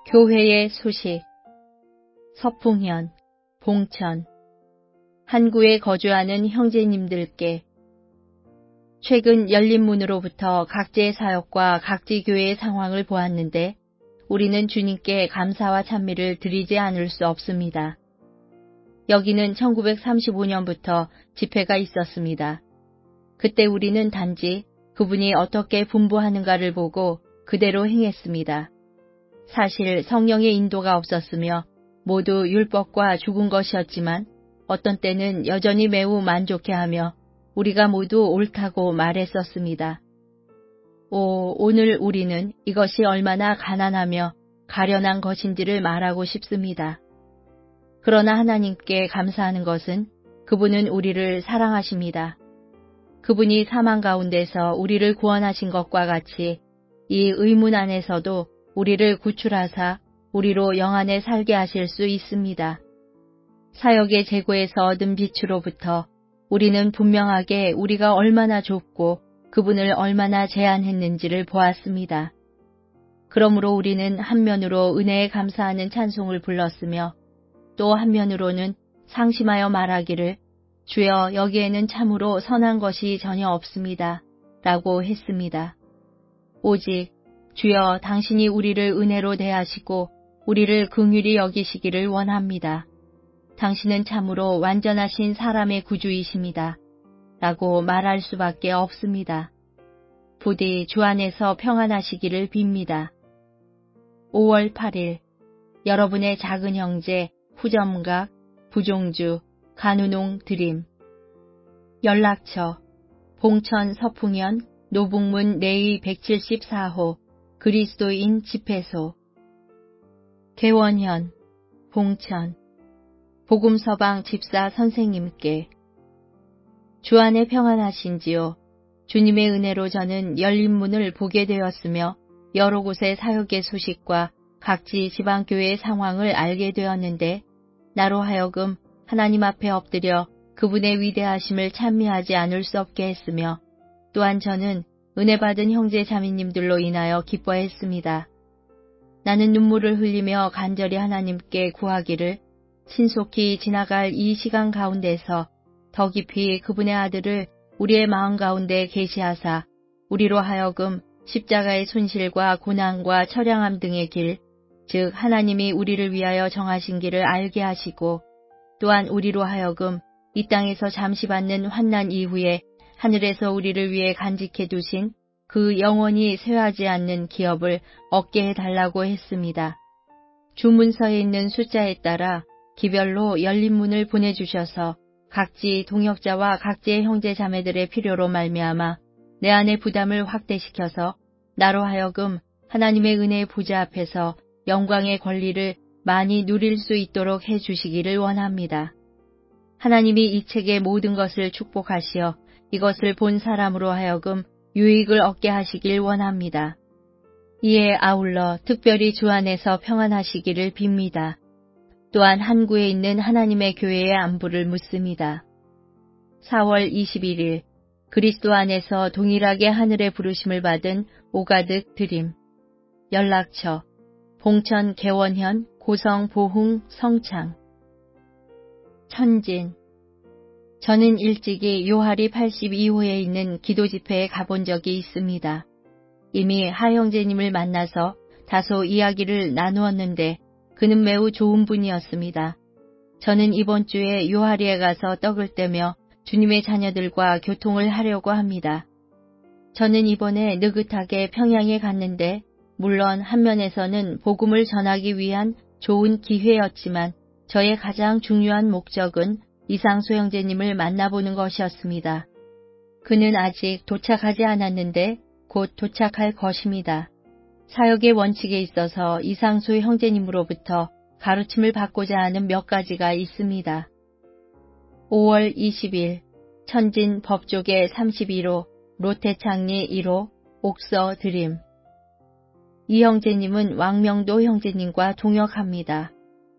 교회의 소식. 서풍현, 봉천. 한구에 거주하는 형제님들께 최근 열린문으로부터 각지의 사역과 각지 교회의 상황을 보았는데 우리는 주님께 감사와 찬미를 드리지 않을 수 없습니다. 여기는 1935년부터 집회가 있었습니다. 그때 우리는 단지 그분이 어떻게 분부하는가를 보고 그대로 행했습니다. 사실 성령의 인도가 없었으며 모두 율법과 죽은 것이었지만 어떤 때는 여전히 매우 만족해하며 우리가 모두 옳다고 말했었습니다. 오늘 우리는 이것이 얼마나 가난하며 가련한 것인지를 말하고 싶습니다. 그러나 하나님께 감사하는 것은 그분은 우리를 사랑하십니다. 그분이 사망 가운데서 우리를 구원하신 것과 같이 이 의문 안에서도 우리를 구출하사 우리로 영안에 살게 하실 수 있습니다. 사역의 재고에서 얻은 빛으로부터 우리는 분명하게 우리가 얼마나 좁고 그분을 얼마나 제한했는지를 보았습니다. 그러므로 우리는 한면으로 은혜에 감사하는 찬송을 불렀으며 또 한면으로는 상심하여 말하기를 주여 여기에는 참으로 선한 것이 전혀 없습니다. 라고 했습니다. 오직 주여 당신이 우리를 은혜로 대하시고 우리를 긍휼히 여기시기를 원합니다. 당신은 참으로 완전하신 사람의 구주이십니다. 라고 말할 수밖에 없습니다. 부디 주 안에서 평안하시기를 빕니다. 5월 8일 여러분의 작은 형제 후점각, 부종주, 간우농 드림. 연락처 봉천 서풍현 노북문 내의 174호 그리스도인 집회소. 개원현 봉천. 복음서방 집사 선생님께 주 안에 평안하신지요. 주님의 은혜로 저는 열린 문을 보게 되었으며 여러 곳의 사역의 소식과 각지 지방교회의 상황을 알게 되었는데 나로 하여금 하나님 앞에 엎드려 그분의 위대하심을 찬미하지 않을 수 없게 했으며 또한 저는 은혜 받은 형제 자매님들로 인하여 기뻐했습니다. 나는 눈물을 흘리며 간절히 하나님께 구하기를 신속히 지나갈 이 시간 가운데서 더 깊이 그분의 아들을 우리의 마음 가운데 계시하사 우리로 하여금 십자가의 손실과 고난과 처량함 등의 길, 즉 하나님이 우리를 위하여 정하신 길을 알게 하시고 또한 우리로 하여금 이 땅에서 잠시 받는 환난 이후에 하늘에서 우리를 위해 간직해 두신 그 영원히 쇠하지 않는 기업을 얻게 해달라고 했습니다. 주문서에 있는 숫자에 따라 기별로 열린 문을 보내주셔서 각지 동역자와 각지의 형제 자매들의 필요로 말미암아 내 안의 부담을 확대시켜서 나로 하여금 하나님의 은혜의 보좌 앞에서 영광의 권리를 많이 누릴 수 있도록 해주시기를 원합니다. 하나님이 이 책의 모든 것을 축복하시어 이것을 본 사람으로 하여금 유익을 얻게 하시길 원합니다. 이에 아울러 특별히 주 안에서 평안하시기를 빕니다. 또한 한구에 있는 하나님의 교회의 안부를 묻습니다. 4월 21일 그리스도 안에서 동일하게 하늘의 부르심을 받은 오가득 드림. 연락처 봉천 개원현 고성 보흥 성창. 천진. 저는 일찍이 요하리 82호에 있는 기도 집회에 가본 적이 있습니다. 이미 하형제님을 만나서 다소 이야기를 나누었는데 그는 매우 좋은 분이었습니다. 저는 이번 주에 요하리에 가서 떡을 떼며 주님의 자녀들과 교통을 하려고 합니다. 저는 이번에 느긋하게 평양에 갔는데 물론 한면에서는 복음을 전하기 위한 좋은 기회였지만 저의 가장 중요한 목적은 이상수 형제님을 만나보는 것이었습니다. 그는 아직 도착하지 않았는데 곧 도착할 것입니다. 사역의 원칙에 있어서 이상수 형제님으로부터 가르침을 받고자 하는 몇 가지가 있습니다. 5월 20일 천진 법조계 31호 롯데창리 1호 옥서 드림. 이 형제님은 왕명도 형제님과 동역합니다.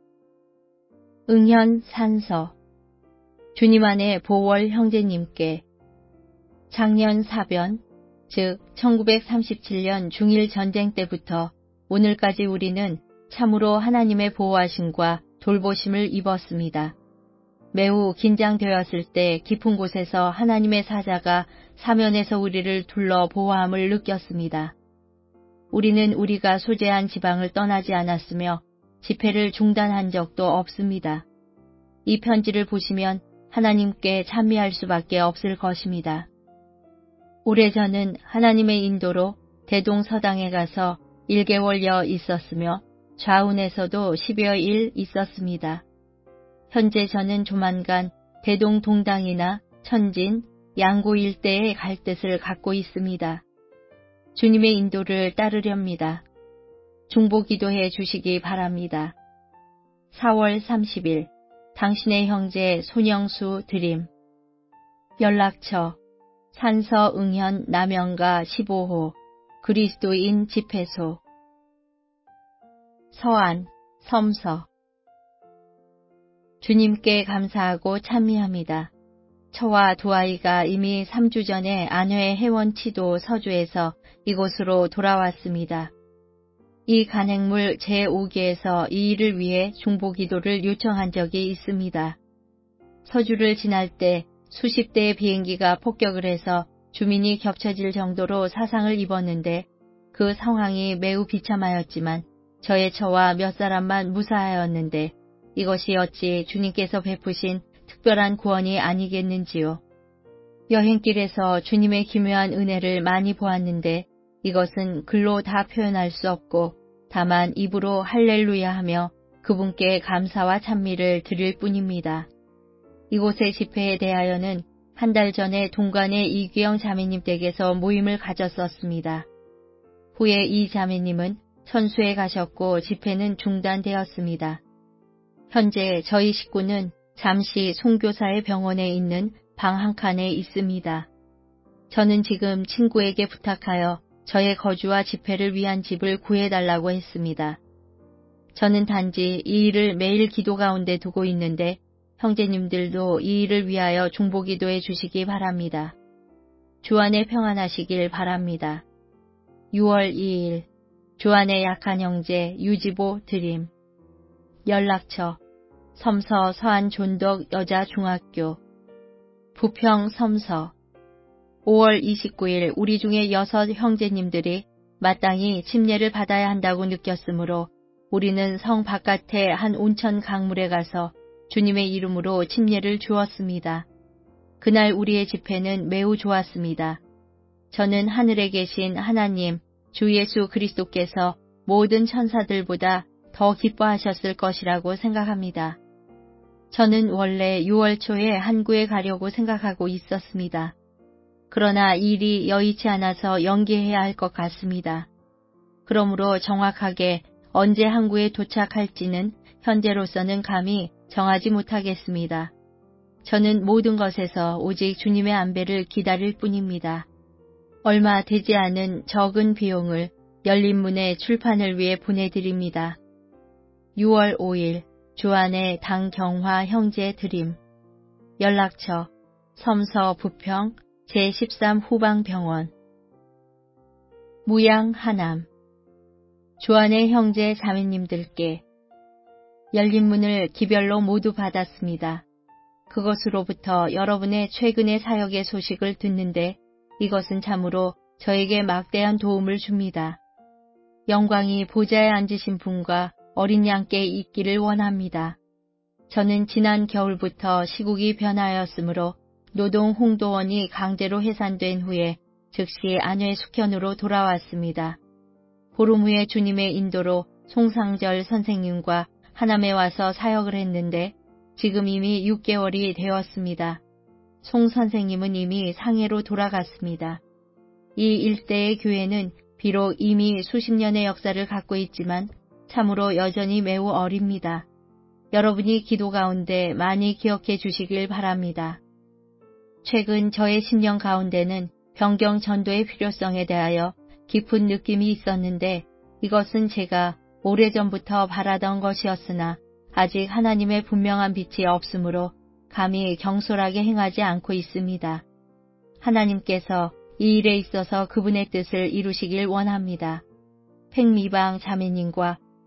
응현 산서. 주님 안에 보월 형제님께 작년 사변, 즉 1937년 중일 전쟁 때부터 오늘까지 우리는 참으로 하나님의 보호하심과 돌보심을 입었습니다. 매우 긴장되었을 때 깊은 곳에서 하나님의 사자가 사면에서 우리를 둘러 보호함을 느꼈습니다. 우리는 우리가 소재한 지방을 떠나지 않았으며 집회를 중단한 적도 없습니다. 이 편지를 보시면 하나님께 찬미할 수밖에 없을 것입니다. 오래전은 하나님의 인도로 대동서당에 가서 1개월여 있었으며 좌운에서도 10여일 있었습니다. 현재 저는 조만간 대동 동당이나 천진, 양고 일대에 갈 뜻을 갖고 있습니다. 주님의 인도를 따르렵니다. 중보기도해 주시기 바랍니다. 4월 30일 당신의 형제 손영수 드림. 연락처 산서응현 남영가 15호 그리스도인 집회소. 서안 섬서. 주님께 감사하고 찬미합니다. 저와 두 아이가 이미 3주 전에 안회 회원치도 서주에서 이곳으로 돌아왔습니다. 이 간행물 제5기에서 이 일을 위해 중보기도를 요청한 적이 있습니다. 서주를 지날 때 수십 대의 비행기가 폭격을 해서 주민이 겹쳐질 정도로 사상을 입었는데 그 상황이 매우 비참하였지만 저의 처와 몇 사람만 무사하였는데 이것이 어찌 주님께서 베푸신 특별한 구원이 아니겠는지요. 여행길에서 주님의 기묘한 은혜를 많이 보았는데 이것은 글로 다 표현할 수 없고 다만 입으로 할렐루야 하며 그분께 감사와 찬미를 드릴 뿐입니다. 이곳의 집회에 대하여는 한 달 전에 동관의 이규영 자매님 댁에서 모임을 가졌었습니다. 후에 이 자매님은 천수에 가셨고 집회는 중단되었습니다. 현재 저희 식구는 잠시 송교사의 병원에 있는 방 한 칸에 있습니다. 저는 지금 친구에게 부탁하여 저의 거주와 집회를 위한 집을 구해달라고 했습니다. 저는 단지 이 일을 매일 기도 가운데 두고 있는데 형제님들도 이 일을 위하여 중보기도해 주시기 바랍니다. 주안에 평안하시길 바랍니다. 6월 2일 주안의 약한 형제 유지보 드림. 연락처 섬서 서안존덕 여자중학교. 부평 섬서. 5월 29일 우리 중에 6 형제님들이 마땅히 침례를 받아야 한다고 느꼈으므로 우리는 성 바깥의 한 온천 강물에 가서 주님의 이름으로 침례를 주었습니다. 그날 우리의 집회는 매우 좋았습니다. 저는 하늘에 계신 하나님, 주 예수 그리스도께서 모든 천사들보다 더 기뻐하셨을 것이라고 생각합니다. 저는 원래 6월 초에 한구에 가려고 생각하고 있었습니다. 그러나 일이 여의치 않아서 연기해야 할 것 같습니다. 그러므로 정확하게 언제 한구에 도착할지는 현재로서는 감히 정하지 못하겠습니다. 저는 모든 것에서 오직 주님의 안배를 기다릴 뿐입니다. 얼마 되지 않은 적은 비용을 열린문의 출판을 위해 보내드립니다. 6월 5일 주안의 당경화 형제 드림. 연락처 섬서 부평 제13 후방병원. 무양 하남. 주안의 형제 자매님들께 열린문을 기별로 모두 받았습니다. 그것으로부터 여러분의 최근의 사역의 소식을 듣는데 이것은 참으로 저에게 막대한 도움을 줍니다. 영광이 보좌에 앉으신 분과 어린 양께 있기를 원합니다. 저는 지난 겨울부터 시국이 변하였으므로 노동 홍도원이 강제로 해산된 후에 즉시 안회 숙현으로 돌아왔습니다. 보름 후에 주님의 인도로 송상절 선생님과 하남에 와서 사역을 했는데 지금 이미 6개월이 되었습니다. 송 선생님은 이미 상해로 돌아갔습니다. 이 일대의 교회는 비록 이미 수십 년의 역사를 갖고 있지만 참으로 여전히 매우 어립니다. 여러분이 기도 가운데 많이 기억해 주시길 바랍니다. 최근 저의 심령 가운데는 변경 전도의 필요성에 대하여 깊은 느낌이 있었는데 이것은 제가 오래전부터 바라던 것이었으나 아직 하나님의 분명한 빛이 없으므로 감히 경솔하게 행하지 않고 있습니다. 하나님께서 이 일에 있어서 그분의 뜻을 이루시길 원합니다. 팽미방 자매님과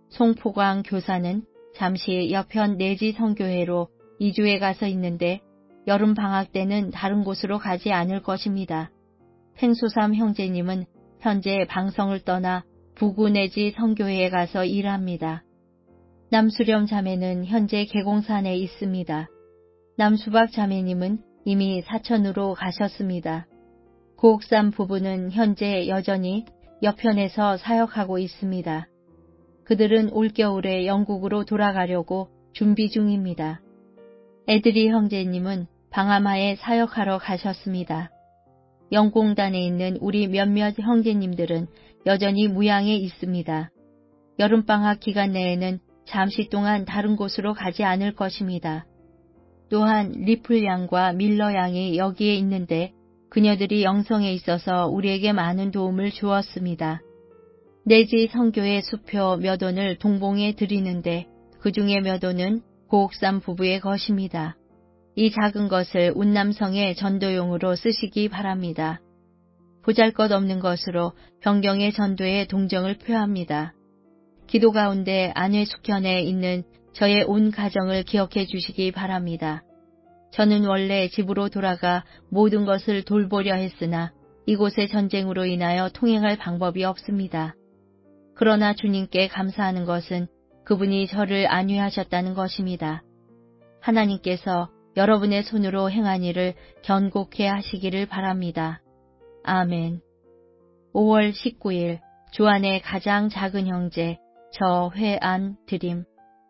송포광 교사는 잠시 여편 내지 성교회로 이주해 가서 있는데 여름 방학 때는 다른 곳으로 가지 않을 것입니다. 팽소삼 형제님은 현재 방성을 떠나 부구 내지 성교회에 가서 일합니다. 남수렴 자매는 현재 계공산에 있습니다. 남수박 자매님은 이미 사천으로 가셨습니다. 고옥삼 부부는 현재 여전히 여편에서 사역하고 있습니다. 그들은 올겨울에 영국으로 돌아가려고 준비 중입니다. 애드리 형제님은 방아마에 사역하러 가셨습니다. 영공단에 있는 우리 몇몇 형제님들은 여전히 무양에 있습니다. 여름방학 기간 내에는 잠시 동안 다른 곳으로 가지 않을 것입니다. 또한 리플 양과 밀러 양이 여기에 있는데 그녀들이 영성에 있어서 우리에게 많은 도움을 주었습니다. 내지 성교의 수표 몇 원을 동봉에 드리는데 그 중에 몇 원은 고옥삼 부부의 것입니다. 이 작은 것을 운남성의 전도용으로 쓰시기 바랍니다. 보잘것없는 것으로 변경의 전도에 동정을 표합니다. 기도 가운데 안회숙현에 있는 저의 온 가정을 기억해 주시기 바랍니다. 저는 원래 집으로 돌아가 모든 것을 돌보려 했으나 이곳의 전쟁으로 인하여 통행할 방법이 없습니다. 그러나 주님께 감사하는 것은 그분이 저를 안위하셨다는 것입니다. 하나님께서 여러분의 손으로 행한 일을 견고케 하시기를 바랍니다. 아멘. 5월 19일 주안의 가장 작은 형제 저회안 드림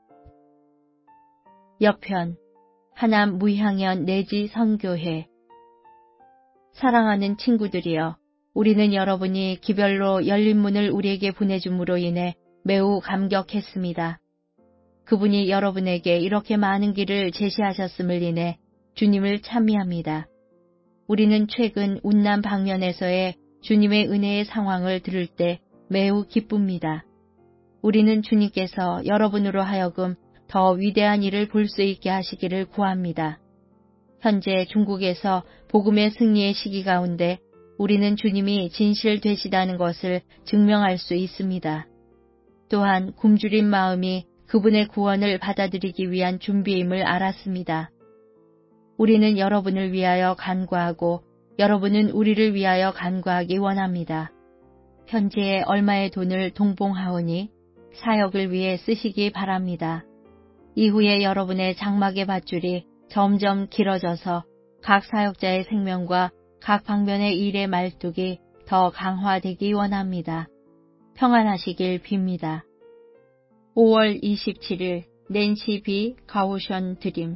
여편 하남 무향연 내지 선교회 사랑하는 친구들이여, 우리는 여러분이 기별로 열린 문을 우리에게 보내줌으로 인해 매우 감격했습니다. 그분이 여러분에게 이렇게 많은 길을 제시하셨음을 인해 주님을 찬미합니다. 우리는 최근 운남 방면에서의 주님의 은혜의 상황을 들을 때 매우 기쁩니다. 우리는 주님께서 여러분으로 하여금 더 위대한 일을 볼 수 있게 하시기를 구합니다. 현재 중국에서 복음의 승리의 시기 가운데 우리는 주님이 진실되시다는 것을 증명할 수 있습니다. 또한 굶주린 마음이 그분의 구원을 받아들이기 위한 준비임을 알았습니다. 우리는 여러분을 위하여 간구하고 여러분은 우리를 위하여 간구하기 원합니다. 현재에 얼마의 돈을 동봉하오니 사역을 위해 쓰시기 바랍니다. 이후에 여러분의 장막의 밧줄이 점점 길어져서 각 사역자의 생명과 각 방면의 일의 말뚝이 더 강화되기 원합니다. 평안하시길 빕니다. 5월 27일 낸시 비 가오션 드림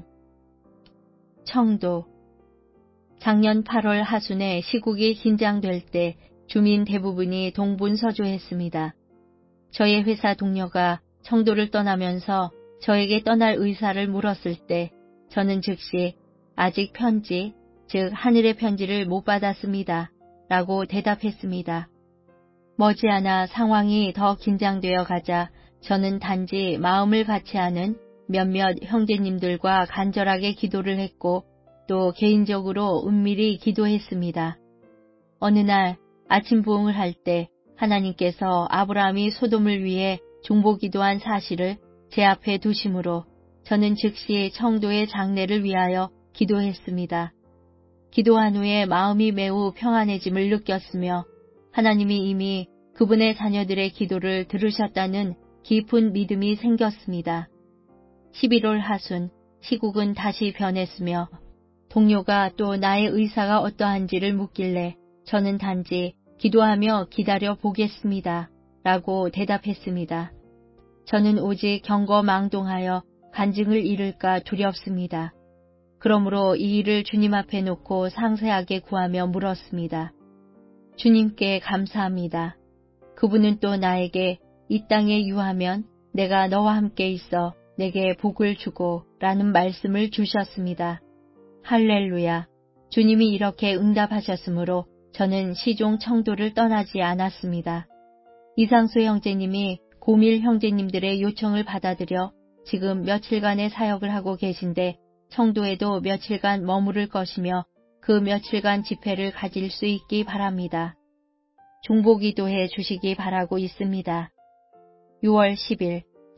청도 작년 8월 하순에 시국이 긴장될 때 주민 대부분이 동분서주했습니다. 저의 회사 동료가 청도를 떠나면서 저에게 떠날 의사를 물었을 때 저는 즉시 아직 편지, 즉 하늘의 편지를 못 받았습니다. 라고 대답했습니다. 머지않아 상황이 더 긴장되어 가자 저는 단지 마음을 같이 하는 몇몇 형제님들과 간절하게 기도를 했고 또 개인적으로 은밀히 기도했습니다. 어느 날 아침 부흥을 할 때 하나님께서 아브라함이 소돔을 위해 중보기도한 사실을 제 앞에 두심으로 저는 즉시 청도의 장례를 위하여 기도했습니다. 기도한 후에 마음이 매우 평안해짐을 느꼈으며 하나님이 이미 그분의 자녀들의 기도를 들으셨다는 깊은 믿음이 생겼습니다. 11월 하순 시국은 다시 변했으며 동료가 또 나의 의사가 어떠한지를 묻길래 저는 단지 기도하며 기다려 보겠습니다. 라고 대답했습니다. 저는 오직 경거망동하여 간증을 잃을까 두렵습니다. 그러므로 이 일을 주님 앞에 놓고 상세하게 구하며 물었습니다. 주님께 감사합니다. 그분은 또 나에게 이 땅에 유하면 내가 너와 함께 있어 내게 복을 주고 라는 말씀을 주셨습니다. 할렐루야. 주님이 이렇게 응답하셨으므로 저는 시종 청도를 떠나지 않았습니다. 이상수 형제님이 고밀 형제님들의 요청을 받아들여 지금 며칠간의 사역을 하고 계신데 청도에도 며칠간 머무를 것이며 그 며칠간 집회를 가질 수 있기 바랍니다. 중보기도해 주시기 바라고 있습니다. 6월 10일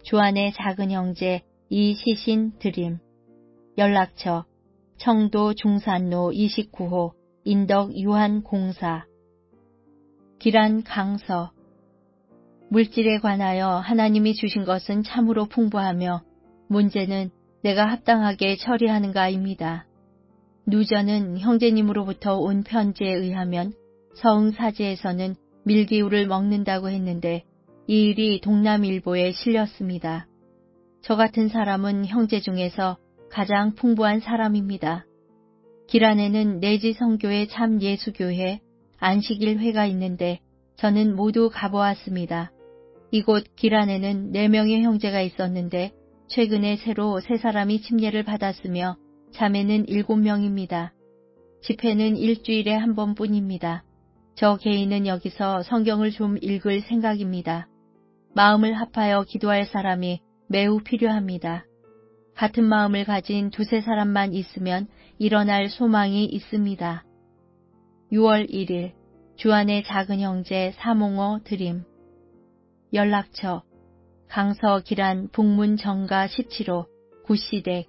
주안의 작은 형제 이시신 드림. 연락처 청도 중산로 29호 인덕 유한공사. 기란 강서. 물질에 관하여 하나님이 주신 것은 참으로 풍부하며 문제는 내가 합당하게 처리하는가입니다. 누저는 형제님으로부터 온 편지에 의하면 서응사지에서는 밀기울을 먹는다고 했는데 이 일이 동남일보에 실렸습니다. 저 같은 사람은 형제 중에서 가장 풍부한 사람입니다. 기란에는 내지 성교회 참 예수교회 안식일회가 있는데 저는 모두 가보았습니다. 이곳 기란에는 4명의 형제가 있었는데 최근에 새로 3사람이 침례를 받았으며 자매는 7명입니다. 집회는 일주일에 한 번뿐입니다. 저 개인은 여기서 성경을 좀 읽을 생각입니다. 마음을 합하여 기도할 사람이 매우 필요합니다. 같은 마음을 가진 2-3사람만 있으면 일어날 소망이 있습니다. 6월 1일 주안의 작은 형제 사몽어 드림. 연락처 강서 기란 북문 정가 17호 구시댁.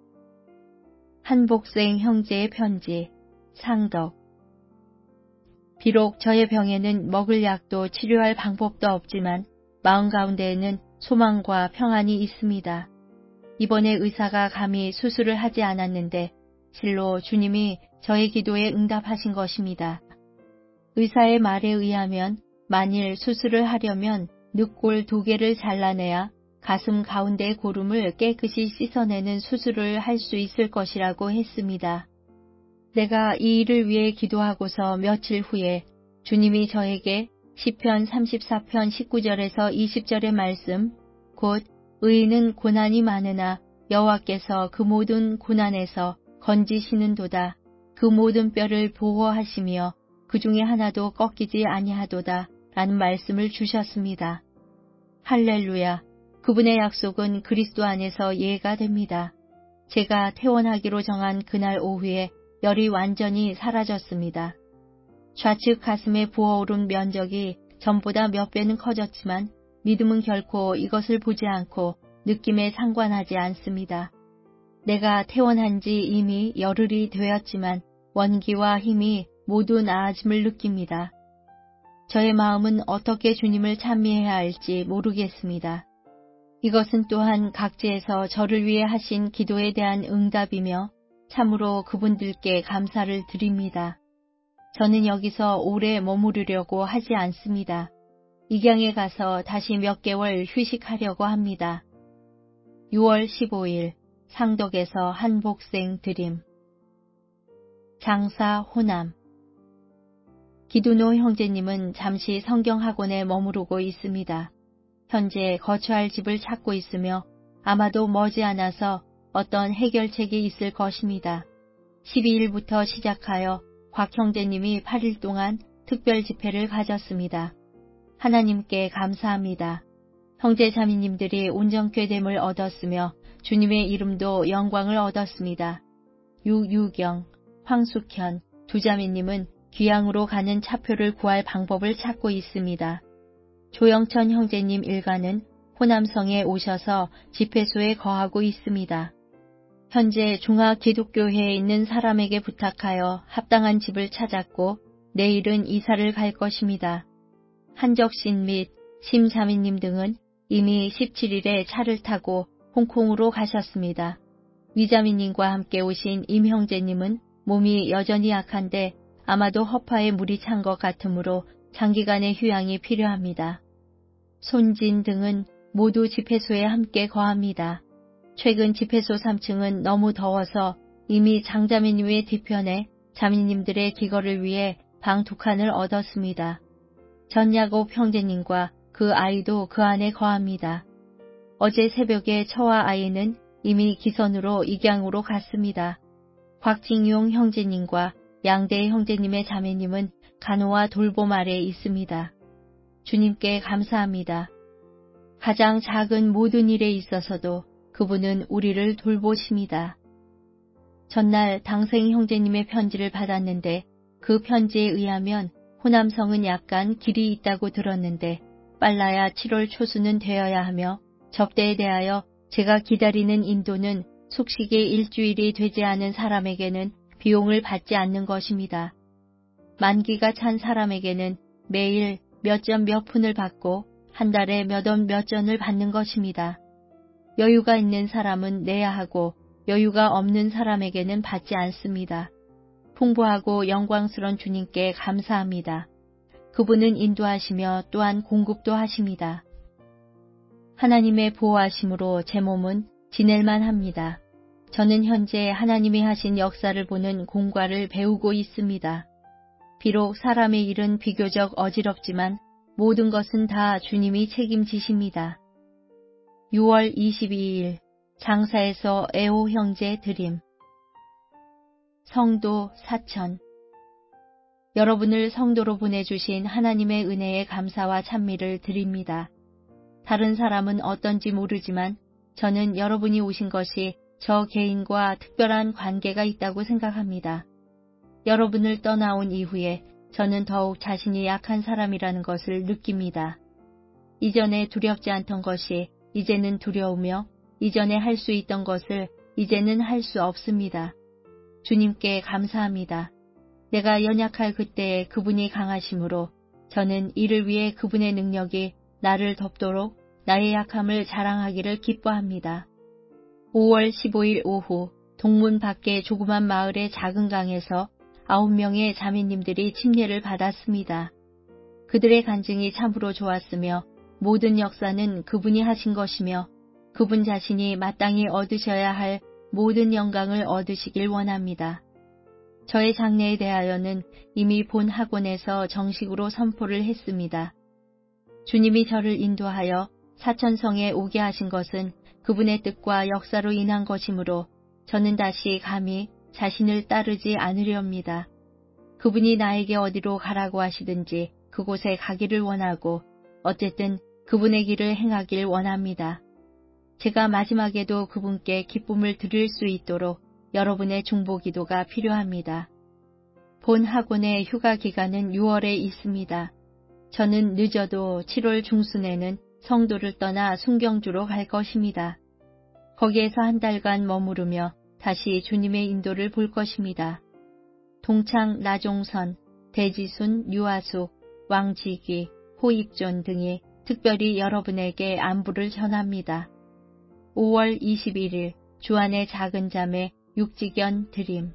한복생 형제의 편지. 상덕. 비록 저의 병에는 먹을 약도 치료할 방법도 없지만 마음 가운데에는 소망과 평안이 있습니다. 이번에 의사가 감히 수술을 하지 않았는데 실로 주님이 저의 기도에 응답하신 것입니다. 의사의 말에 의하면 만일 수술을 하려면 늑골 2개를 잘라내야 가슴 가운데 고름을 깨끗이 씻어내는 수술을 할 수 있을 것이라고 했습니다. 내가 이 일을 위해 기도하고서 며칠 후에 주님이 저에게 시편 34편 19절에서 20절의 말씀, 곧 의인은 고난이 많으나 여호와께서 그 모든 고난에서 건지시는도다. 그 모든 뼈를 보호하시며 그 중에 하나도 꺾이지 아니하도다. 라는 말씀을 주셨습니다. 할렐루야. 그분의 약속은 그리스도 안에서 이해가 됩니다. 제가 퇴원하기로 정한 그날 오후에 열이 완전히 사라졌습니다. 좌측 가슴에 부어오른 면적이 전보다 몇 배는 커졌지만 믿음은 결코 이것을 보지 않고 느낌에 상관하지 않습니다. 내가 퇴원한 지 이미 열흘이 되었지만 원기와 힘이 모두 나아짐을 느낍니다. 저의 마음은 어떻게 주님을 찬미해야 할지 모르겠습니다. 이것은 또한 각지에서 저를 위해 하신 기도에 대한 응답이며 참으로 그분들께 감사를 드립니다. 저는 여기서 오래 머무르려고 하지 않습니다. 입양에 가서 다시 몇 개월 휴식하려고 합니다. 6월 15일 상덕에서 한복생 드림. 장사 호남. 기두노 형제님은 잠시 성경학원에 머무르고 있습니다. 현재 거처할 집을 찾고 있으며 아마도 머지않아서 어떤 해결책이 있을 것입니다. 12일부터 시작하여 곽 형제님이 8일 동안 특별 집회를 가졌습니다. 하나님께 감사합니다. 형제 자매님들이 온전케 됨을 얻었으며 주님의 이름도 영광을 얻었습니다. 유유경, 황숙현 두 자매님은 귀양으로 가는 차표를 구할 방법을 찾고 있습니다. 조영천 형제님 일가는 호남성에 오셔서 집회소에 거하고 있습니다. 현재 중화기독교회에 있는 사람에게 부탁하여 합당한 집을 찾았고 내일은 이사를 갈 것입니다. 한적신 및 심자매님 등은 이미 17일에 차를 타고 홍콩으로 가셨습니다. 위자매님과 함께 오신 임형제님은 몸이 여전히 약한데 아마도 허파에 물이 찬 것 같으므로 장기간의 휴양이 필요합니다. 손진 등은 모두 집회소에 함께 거합니다. 최근 집회소 3층은 너무 더워서 이미 장자매님의 뒤편에 자매님들의 기거를 위해 방 2칸을 얻었습니다. 전야곱 형제님과 그 아이도 그 안에 거합니다. 어제 새벽에 저와 아이는 이미 기선으로 입양으로 갔습니다. 곽진용 형제님과 양대 형제님의 자매님은 간호와 돌봄 아래에 있습니다. 주님께 감사합니다. 가장 작은 모든 일에 있어서도 그분은 우리를 돌보십니다. 전날 당생 형제님의 편지를 받았는데 그 편지에 의하면 호남성은 약간 길이 있다고 들었는데 빨라야 7월 초순은 되어야 하며 접대에 대하여 제가 기다리는 인도는 숙식이 일주일이 되지 않은 사람에게는 비용을 받지 않는 것입니다. 만기가 찬 사람에게는 매일 몇 전 몇 푼을 받고 한 달에 몇 원 몇 전을 받는 것입니다. 여유가 있는 사람은 내야 하고 여유가 없는 사람에게는 받지 않습니다. 풍부하고 영광스러운 주님께 감사합니다. 그분은 인도하시며 또한 공급도 하십니다. 하나님의 보호하심으로 제 몸은 지낼만 합니다. 저는 현재 하나님이 하신 역사를 보는 공과를 배우고 있습니다. 비록 사람의 일은 비교적 어지럽지만 모든 것은 다 주님이 책임지십니다. 6월 22일 장사에서 에오 형제 드림. 성도 사천. 여러분을 성도로 보내주신 하나님의 은혜에 감사와 찬미를 드립니다. 다른 사람은 어떤지 모르지만 저는 여러분이 오신 것이 저 개인과 특별한 관계가 있다고 생각합니다. 여러분을 떠나온 이후에 저는 더욱 자신이 약한 사람이라는 것을 느낍니다. 이전에 두렵지 않던 것이 이제는 두려우며 이전에 할 수 있던 것을 이제는 할 수 없습니다. 주님께 감사합니다. 내가 연약할 그때에 그분이 강하심으로 저는 이를 위해 그분의 능력이 나를 덮도록 나의 약함을 자랑하기를 기뻐합니다. 5월 15일 오후 동문 밖의 조그만 마을의 작은 강에서 9명의 자매님들이 침례를 받았습니다. 그들의 간증이 참으로 좋았으며 모든 역사는 그분이 하신 것이며 그분 자신이 마땅히 얻으셔야 할 모든 영광을 얻으시길 원합니다. 저의 장래에 대하여는 이미 본 학원에서 정식으로 선포를 했습니다. 주님이 저를 인도하여 사천성에 오게 하신 것은 그분의 뜻과 역사로 인한 것이므로 저는 다시 감히 자신을 따르지 않으렵니다. 그분이 나에게 어디로 가라고 하시든지 그곳에 가기를 원하고 어쨌든 그분의 길을 행하길 원합니다. 제가 마지막에도 그분께 기쁨을 드릴 수 있도록 여러분의 중보기도가 필요합니다. 본 학원의 휴가 기간은 6월에 있습니다. 저는 늦어도 7월 중순에는 성도를 떠나 순경주로 갈 것입니다. 거기에서 한 달간 머무르며 다시 주님의 인도를 볼 것입니다. 동창 나종선, 대지순, 유아숙, 왕지기, 호입존 등이 특별히 여러분에게 안부를 전합니다. 5월 21일 주안의 작은 자매 육지견 드림.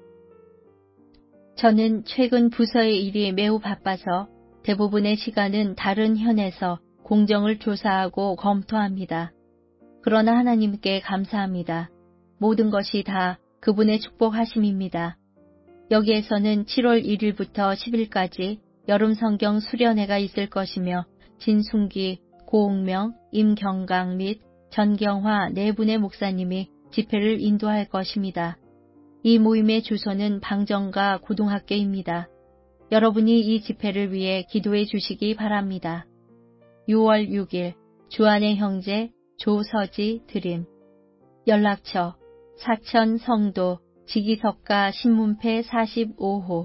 저는 최근 부서의 일이 매우 바빠서 대부분의 시간은 다른 현에서 공정을 조사하고 검토합니다. 그러나 하나님께 감사합니다. 모든 것이 다 그분의 축복하심입니다. 여기에서는 7월 1일부터 10일까지 여름 성경 수련회가 있을 것이며 진순기, 고옥명, 임경강 및 전경화 네 분의 목사님이 집회를 인도할 것입니다. 이 모임의 주소는 방정가 고등학교입니다. 여러분이 이 집회를 위해 기도해 주시기 바랍니다. 6월 6일 주안의 형제 조서지 드림. 연락처 사천 성도 지기석가 신문패 45호.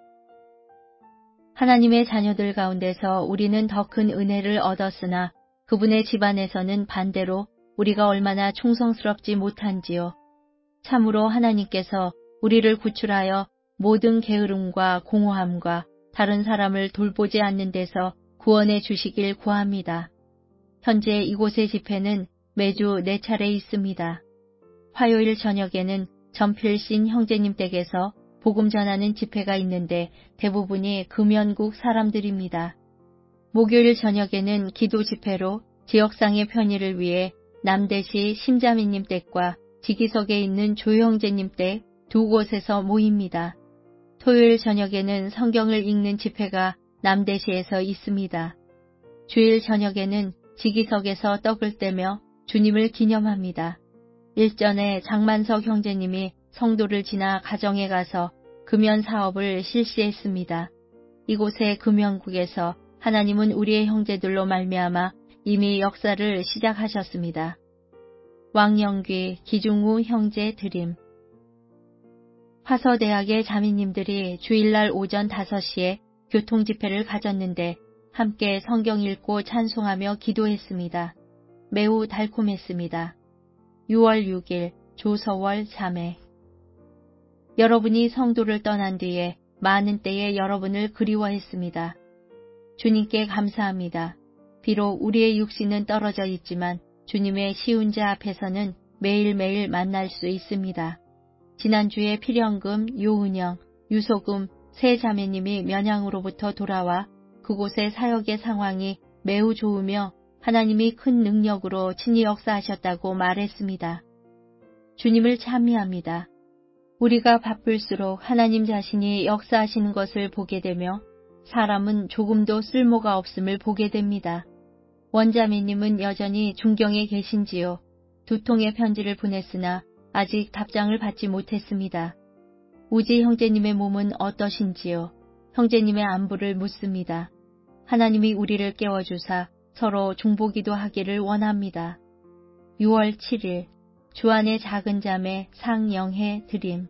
하나님의 자녀들 가운데서 우리는 더 큰 은혜를 얻었으나 그분의 집안에서는 반대로 우리가 얼마나 충성스럽지 못한지요. 참으로 하나님께서 우리를 구출하여 모든 게으름과 공허함과 다른 사람을 돌보지 않는 데서 구원해 주시길 구합니다. 현재 이곳의 집회는 매주 4차례 있습니다. 화요일 저녁에는 전필신 형제님 댁에서 복음 전하는 집회가 있는데 대부분이 금연국 사람들입니다. 목요일 저녁에는 기도 집회로 지역상의 편의를 위해 남대시 심자미님 댁과 지기석에 있는 조형제님 댁 두 곳에서 모입니다. 토요일 저녁에는 성경을 읽는 집회가 남대시에서 있습니다. 주일 저녁에는 지기석에서 떡을 떼며 주님을 기념합니다. 일전에 장만석 형제님이 성도를 지나 가정에 가서 금연 사업을 실시했습니다. 이곳의 금연국에서 하나님은 우리의 형제들로 말미암아 이미 역사를 시작하셨습니다. 왕영귀, 기중우 형제 드림. 화서대학의 자매님들이 주일날 오전 5시에 교통집회를 가졌는데 함께 성경 읽고 찬송하며 기도했습니다. 매우 달콤했습니다. 6월 6일 조서월 자매. 여러분이 성도를 떠난 뒤에 많은 때에 여러분을 그리워했습니다. 주님께 감사합니다. 비록 우리의 육신은 떨어져 있지만 주님의 시운자 앞에서는 매일매일 만날 수 있습니다. 지난주에 필연금, 요은영, 유소금 세 자매님이 면양으로부터 돌아와 그곳의 사역의 상황이 매우 좋으며 하나님이 큰 능력으로 친히 역사하셨다고 말했습니다. 주님을 찬미합니다. 우리가 바쁠수록 하나님 자신이 역사하시는 것을 보게 되며 사람은 조금도 쓸모가 없음을 보게 됩니다. 원자매님은 여전히 중경에 계신지요. 2통의 편지를 보냈으나 아직 답장을 받지 못했습니다. 우지 형제님의 몸은 어떠신지요? 형제님의 안부를 묻습니다. 하나님이 우리를 깨워주사 서로 중보기도 하기를 원합니다. 6월 7일 주안의 작은 자매 상영회 드림.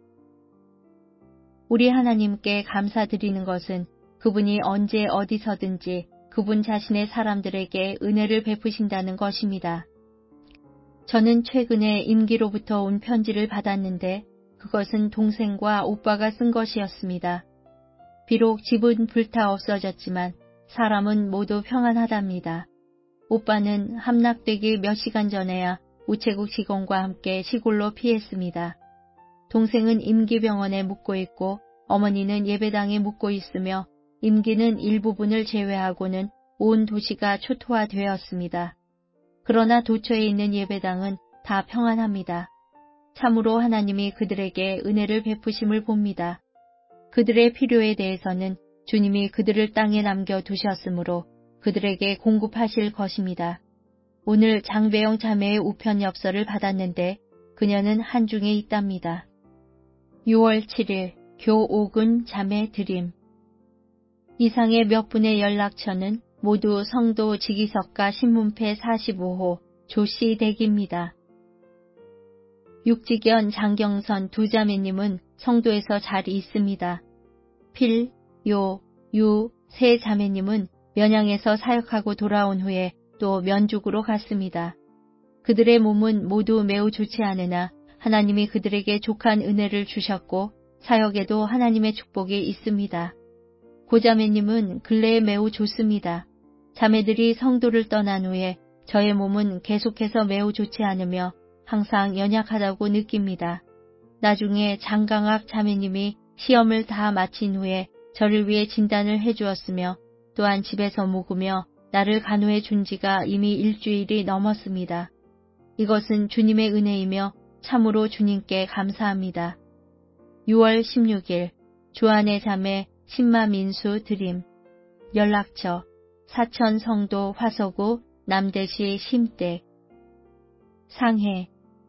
우리 하나님께 감사드리는 것은 그분이 언제 어디서든지 그분 자신의 사람들에게 은혜를 베푸신다는 것입니다. 저는 최근에 임기로부터 온 편지를 받았는데 그것은 동생과 오빠가 쓴 것이었습니다. 비록 집은 불타 없어졌지만 사람은 모두 평안하답니다. 오빠는 함락되기 몇 시간 전에야 우체국 직원과 함께 시골로 피했습니다. 동생은 임기병원에 묵고 있고 어머니는 예배당에 묵고 있으며 임기는 일부분을 제외하고는 온 도시가 초토화되었습니다. 그러나 도처에 있는 예배당은 다 평안합니다. 참으로 하나님이 그들에게 은혜를 베푸심을 봅니다. 그들의 필요에 대해서는 주님이 그들을 땅에 남겨두셨으므로 그들에게 공급하실 것입니다. 오늘 장배영 자매의 우편 엽서를 받았는데 그녀는 한중에 있답니다. 6월 7일 교옥은 자매 드림. 이상의 몇 분의 연락처는 모두 성도 지기석가 신문패 45호 조씨 댁입니다. 육지견 장경선 두 자매님은 성도에서 잘 있습니다. 필, 요, 유 세 자매님은 면양에서 사역하고 돌아온 후에 또 면죽으로 갔습니다. 그들의 몸은 모두 매우 좋지 않으나 하나님이 그들에게 족한 은혜를 주셨고 사역에도 하나님의 축복이 있습니다. 고자매님은 근래에 매우 좋습니다. 자매들이 성도를 떠난 후에 저의 몸은 계속해서 매우 좋지 않으며 항상 연약하다고 느낍니다. 나중에 장강학 자매님이 시험을 다 마친 후에 저를 위해 진단을 해주었으며 또한 집에서 묵으며 나를 간호해 준 지가 이미 일주일이 넘었습니다. 이것은 주님의 은혜이며 참으로 주님께 감사합니다. 6월 16일 주안의 자매 신마민수 드림. 연락처 사천 성도 화서구 남대시 심댁. 상해.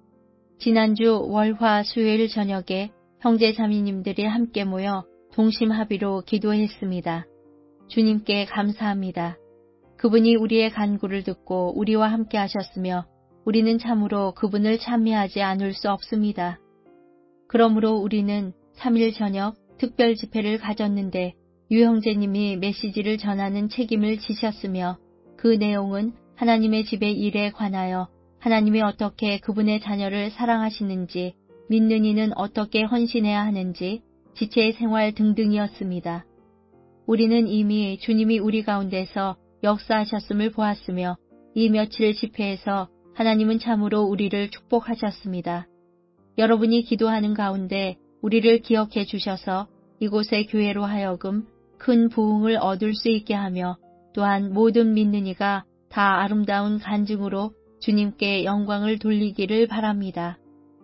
지난주 월화 수요일 저녁에 형제 자매님들이 함께 모여 동심 합의로 기도했습니다. 주님께 감사합니다. 그분이 우리의 간구를 듣고 우리와 함께 하셨으며 우리는 참으로 그분을 찬미하지 않을 수 없습니다. 그러므로 우리는 3일 저녁 특별 집회를 가졌는데 유 형제님이 메시지를 전하는 책임을 지셨으며 그 내용은 하나님의 집의 일에 관하여 하나님이 어떻게 그분의 자녀를 사랑하시는지, 믿는 이는 어떻게 헌신해야 하는지, 지체의 생활 등등이었습니다. 우리는 이미 주님이 우리 가운데서 역사하셨음을 보았으며 이 며칠 집회에서 하나님은 참으로 우리를 축복하셨습니다. 여러분이 기도하는 가운데 우리를 기억해 주셔서 이곳의 교회로 하여금 큰 부흥을 얻을 수 있게 하며 또한 모든 믿는 이가 다 아름다운 간증으로 주님께 영광을 돌리기를 바랍니다.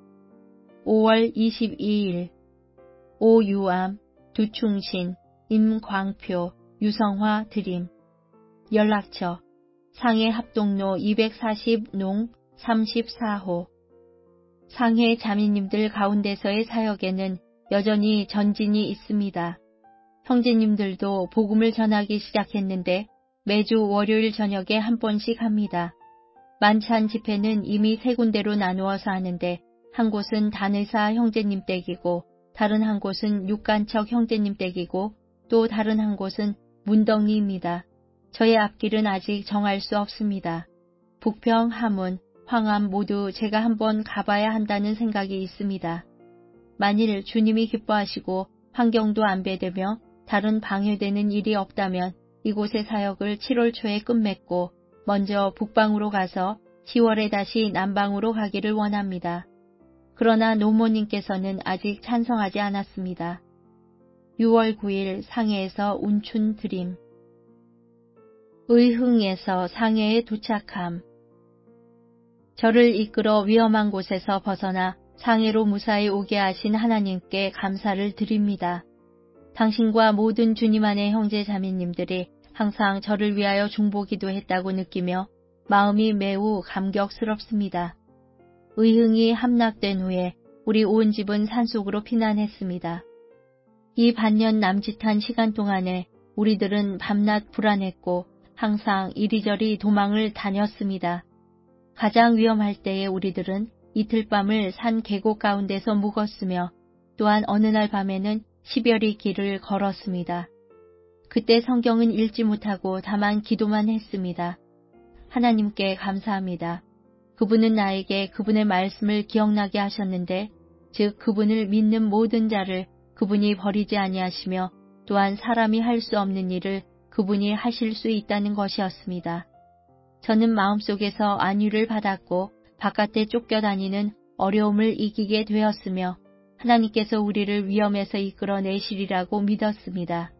5월 22일 오유암, 두충신, 임광표, 유성화 드림. 연락처 상해 합동로 240농 34호. 상해 자매님들 가운데서의 사역에는 여전히 전진이 있습니다. 형제님들도 복음을 전하기 시작했는데 매주 월요일 저녁에 한 번씩 합니다. 만찬 집회는 이미 3군데로 나누어서 하는데 한 곳은 단의사 형제님 댁이고 다른 한 곳은 육간척 형제님 댁이고 또 다른 한 곳은 문덕리입니다. 저의 앞길은 아직 정할 수 없습니다. 북평, 함은, 황암 모두 제가 한번 가봐야 한다는 생각이 있습니다. 만일 주님이 기뻐하시고 환경도 안배되며 다른 방해되는 일이 없다면 이곳의 사역을 7월 초에 끝맺고 먼저 북방으로 가서 10월에 다시 남방으로 가기를 원합니다. 그러나 노모님께서는 아직 찬성하지 않았습니다. 6월 9일 상해에서 운춘 드림. 의흥에서 상해에 도착함. 저를 이끌어 위험한 곳에서 벗어나 상해로 무사히 오게 하신 하나님께 감사를 드립니다. 당신과 모든 주님 안의 형제 자매님들이 항상 저를 위하여 중보기도 했다고 느끼며 마음이 매우 감격스럽습니다. 의흥이 함락된 후에 우리 온 집은 산속으로 피난했습니다. 이 반년 남짓한 시간 동안에 우리들은 밤낮 불안했고 항상 이리저리 도망을 다녔습니다. 가장 위험할 때에 우리들은 이틀 밤을 산 계곡 가운데서 묵었으며 또한 어느 날 밤에는 10여리 길을 걸었습니다. 그때 성경은 읽지 못하고 다만 기도만 했습니다. 하나님께 감사합니다. 그분은 나에게 그분의 말씀을 기억나게 하셨는데 즉 그분을 믿는 모든 자를 그분이 버리지 아니하시며 또한 사람이 할 수 없는 일을 그분이 하실 수 있다는 것이었습니다. 저는 마음속에서 안위를 받았고 바깥에 쫓겨다니는 어려움을 이기게 되었으며 하나님께서 우리를 위험에서 이끌어내시리라고 믿었습니다.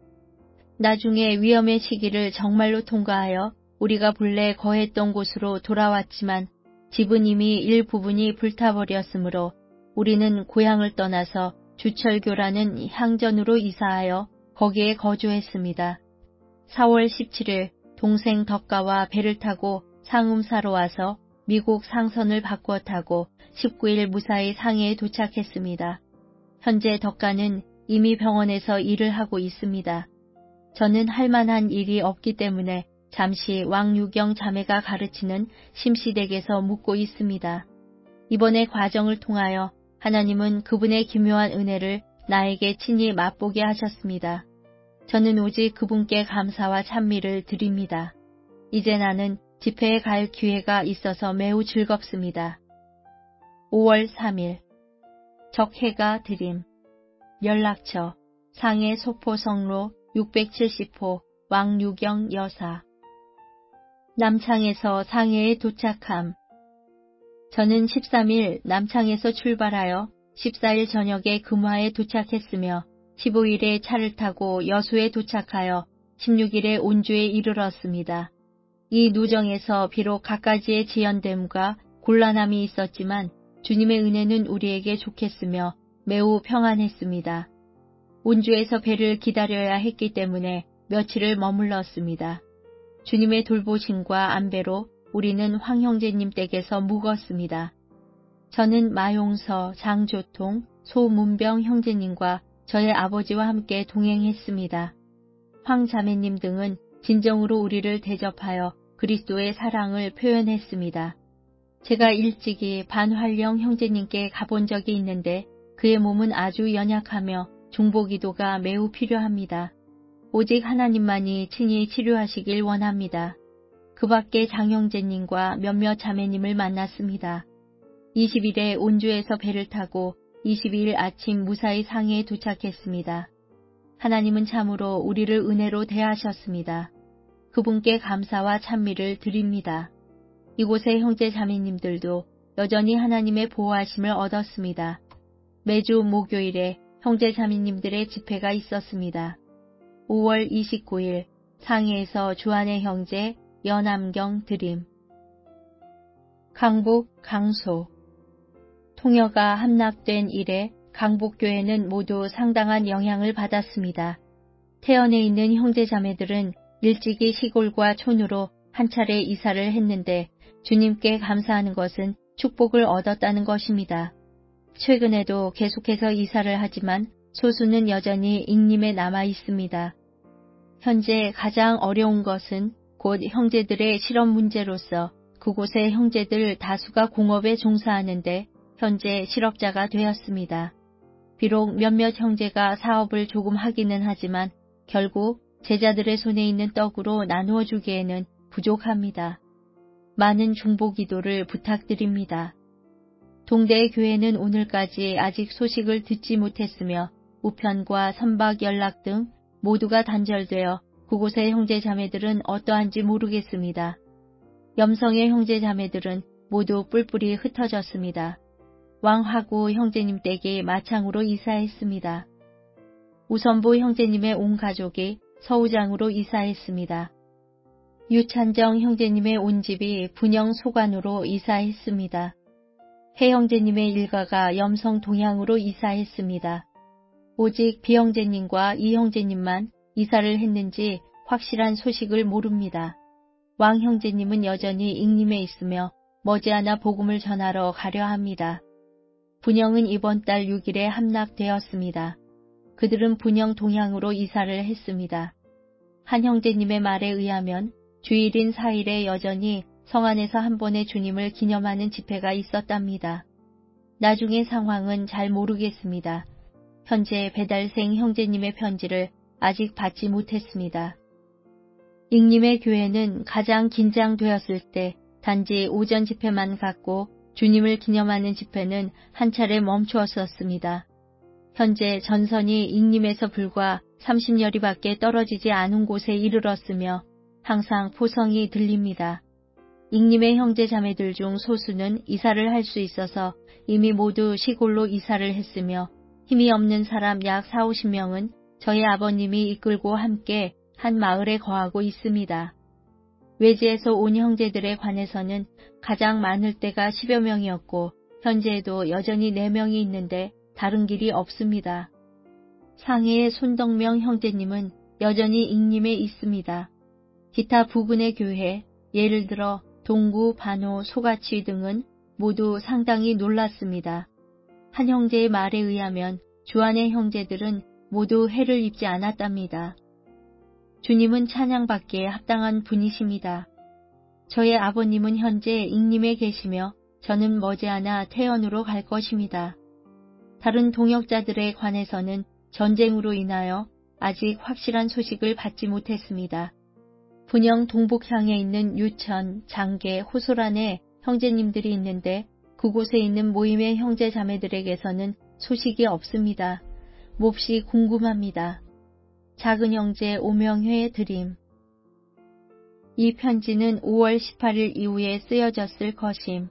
나중에 위험의 시기를 정말로 통과하여 우리가 본래 거했던 곳으로 돌아왔지만 집은 이미 일부분이 불타버렸으므로 우리는 고향을 떠나서 주철교라는 향전으로 이사하여 거기에 거주했습니다. 4월 17일 동생 덕가와 배를 타고 상음사로 와서 미국 상선을 바꾸어 타고 19일 무사히 상해에 도착했습니다. 현재 덕가는 이미 병원에서 일을 하고 있습니다. 저는 할 만한 일이 없기 때문에 잠시 왕유경 자매가 가르치는 심시댁에서 묵고 있습니다. 이번의 과정을 통하여 하나님은 그분의 기묘한 은혜를 나에게 친히 맛보게 하셨습니다. 저는 오직 그분께 감사와 찬미를 드립니다. 이제 나는 집회에 갈 기회가 있어서 매우 즐겁습니다. 5월 3일 적해가 드림. 연락처 상해 소포성로 670호 왕유경 여사. 남창에서 상해에 도착함. 저는 13일 남창에서 출발하여 14일 저녁에 금화에 도착했으며 15일에 차를 타고 여수에 도착하여 16일에 온주에 이르렀습니다. 이 누정에서 비록 갖가지의 지연됨과 곤란함이 있었지만 주님의 은혜는 우리에게 좋겠으며 매우 평안했습니다. 온주에서 배를 기다려야 했기 때문에 며칠을 머물렀습니다. 주님의 돌보심과 안배로 우리는 황 형제님 댁에서 묵었습니다. 저는 마용서, 장조통, 소문병 형제님과 저의 아버지와 함께 동행했습니다. 황 자매님 등은 진정으로 우리를 대접하여 그리스도의 사랑을 표현했습니다. 제가 일찍이 반활령 형제님께 가본 적이 있는데 그의 몸은 아주 연약하며 중보기도가 매우 필요합니다. 오직 하나님만이 친히 치료하시길 원합니다. 그 밖에 장형제님과 몇몇 자매님을 만났습니다. 20일에 온주에서 배를 타고 22일 아침 무사히 상해에 도착했습니다. 하나님은 참으로 우리를 은혜로 대하셨습니다. 그분께 감사와 찬미를 드립니다. 이곳의 형제 자매님들도 여전히 하나님의 보호하심을 얻었습니다. 매주 목요일에 형제 자매님들의 집회가 있었습니다. 5월 29일 상해에서 주안의 형제 연암경 드림. 강북 강소. 통여가 함락된 이래 강북교회는 모두 상당한 영향을 받았습니다. 태연에 있는 형제자매들은 일찍이 시골과 촌으로 한 차례 이사를 했는데 주님께 감사하는 것은 축복을 얻었다는 것입니다. 최근에도 계속해서 이사를 하지만 소수는 여전히 익림에 남아 있습니다. 현재 가장 어려운 것은 곧 형제들의 실업 문제로서 그곳의 형제들 다수가 공업에 종사하는데 현재 실업자가 되었습니다. 비록 몇몇 형제가 사업을 조금 하기는 하지만 결국 제자들의 손에 있는 떡으로 나누어 주기에는 부족합니다. 많은 중보기도를 부탁드립니다. 동대의 교회는 오늘까지 아직 소식을 듣지 못했으며 우편과 선박 연락 등 모두가 단절되어 그곳의 형제자매들은 어떠한지 모르겠습니다. 염성의 형제자매들은 모두 뿔뿔이 흩어졌습니다. 왕하구 형제님 댁이 마창으로 이사했습니다. 우선부 형제님의 온 가족이 서우장으로 이사했습니다. 유찬정 형제님의 온 집이 분영 소관으로 이사했습니다. 해 형제님의 일가가 염성 동향으로 이사했습니다. 오직 비 형제님과 이 형제님만 이사를 했는지 확실한 소식을 모릅니다. 왕 형제님은 여전히 잉림에 있으며 머지않아 복음을 전하러 가려 합니다. 분영은 이번 달 6일에 함락되었습니다. 그들은 분영 동향으로 이사를 했습니다. 한 형제님의 말에 의하면 주일인 4일에 여전히 성 안에서 한 번의 주님을 기념하는 집회가 있었답니다. 나중의 상황은 잘 모르겠습니다. 현재 배달생 형제님의 편지를 아직 받지 못했습니다. 잉림의 교회는 가장 긴장되었을 때 단지 오전 집회만 갖고 주님을 기념하는 집회는 한 차례 멈추었었습니다. 현재 전선이 잉림에서 불과 30여리밖에 떨어지지 않은 곳에 이르렀으며 항상 포성이 들립니다. 잉림의 형제 자매들 중 소수는 이사를 할 수 있어서 이미 모두 시골로 이사를 했으며 힘이 없는 사람 약 40~50명은 저희 아버님이 이끌고 함께 한 마을에 거하고 있습니다. 외지에서 온 형제들에 관해서는 가장 많을 때가 10여 명이었고 현재에도 여전히 4명이 있는데 다른 길이 없습니다. 상해의 손덕명 형제님은 여전히 잉림에 있습니다. 기타 부근의 교회, 예를 들어 동구, 반호, 소가치 등은 모두 상당히 놀랐습니다. 한 형제의 말에 의하면 주안의 형제들은 모두 해를 입지 않았답니다. 주님은 찬양받기에 합당한 분이십니다. 저의 아버님은 현재 잉림에 계시며 저는 머지않아 태연으로 갈 것입니다. 다른 동역자들에 관해서는 전쟁으로 인하여 아직 확실한 소식을 받지 못했습니다. 분영 동북향에 있는 유천, 장계, 호소란에 형제님들이 있는데 그곳에 있는 모임의 형제 자매들에게서는 소식이 없습니다. 몹시 궁금합니다. 작은 형제 오명회 드림. 이 편지는 5월 18일 이후에 쓰여졌을 것임.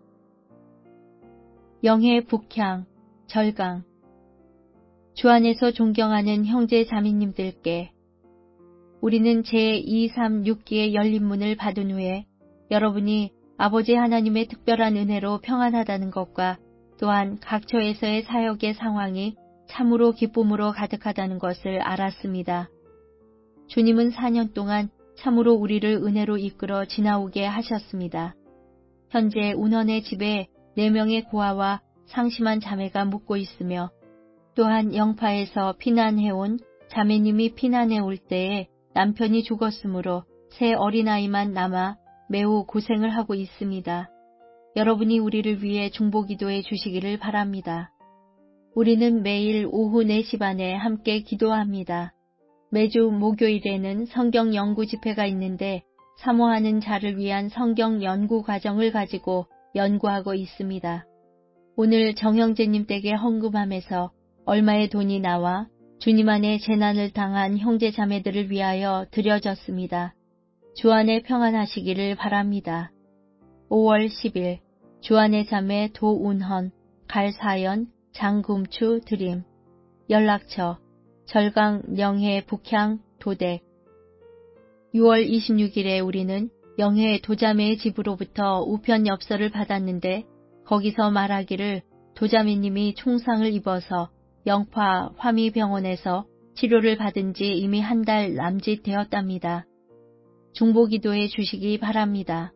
영해 북향, 절강. 주 안에서 존경하는 형제 자매님들께 우리는 제236기의 열린 문을 받은 후에 여러분이 아버지 하나님의 특별한 은혜로 평안하다는 것과 또한 각처에서의 사역의 상황이 참으로 기쁨으로 가득하다는 것을 알았습니다. 주님은 4년 동안 참으로 우리를 은혜로 이끌어 지나오게 하셨습니다. 현재 운원의 집에 4명의 고아와 상심한 자매가 묵고 있으며 또한 영파에서 피난해온 자매님이 피난해 올 때에 남편이 죽었으므로 새 어린아이만 남아 매우 고생을 하고 있습니다. 여러분이 우리를 위해 중보기도해 주시기를 바랍니다. 우리는 매일 오후 4시 반에 함께 기도합니다. 매주 목요일에는 성경 연구 집회가 있는데 사모하는 자를 위한 성경 연구 과정을 가지고 연구하고 있습니다. 오늘 정형제님 댁에 헌금함에서 얼마의 돈이 나와 주님 안에 재난을 당한 형제 자매들을 위하여 드려졌습니다. 주 안에 평안하시기를 바랍니다. 5월 10일 주안의 자매 도운헌, 갈사연, 장금추 드림. 연락처 절강 영해 북향 도댁. 6월 26일에 우리는 영해 도자매의 집으로부터 우편 엽서를 받았는데 거기서 말하기를 도자매님이 총상을 입어서 영파 화미병원에서 치료를 받은 지 이미 한 달 남짓 되었답니다. 중보기도해 주시기 바랍니다.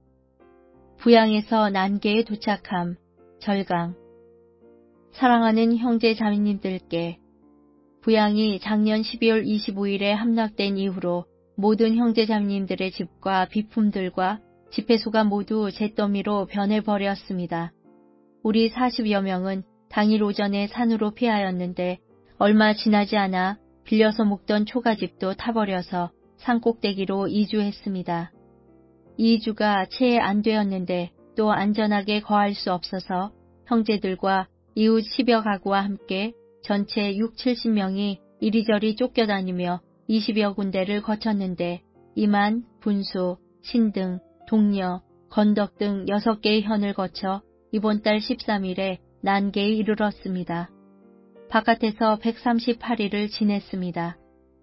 부양에서 난계에 도착함, 절강. 사랑하는 형제 자매님들께 부양이 작년 12월 25일에 함락된 이후로 모든 형제 자매님들의 집과 비품들과 집회소가 모두 잿더미로 변해버렸습니다. 우리 40여 명은 당일 오전에 산으로 피하였는데 얼마 지나지 않아 빌려서 묵던 초가집도 타버려서 산꼭대기로 이주했습니다. 2주가 채 안 되었는데 또 안전하게 거할 수 없어서 형제들과 이웃 10여 가구와 함께 전체 6, 70명이 이리저리 쫓겨다니며 20여 군데를 거쳤는데 이만, 분수, 신등, 동려, 건덕 등 6개의 현을 거쳐 이번 달 13일에 난계에 이르렀습니다. 바깥에서 138일을 지냈습니다.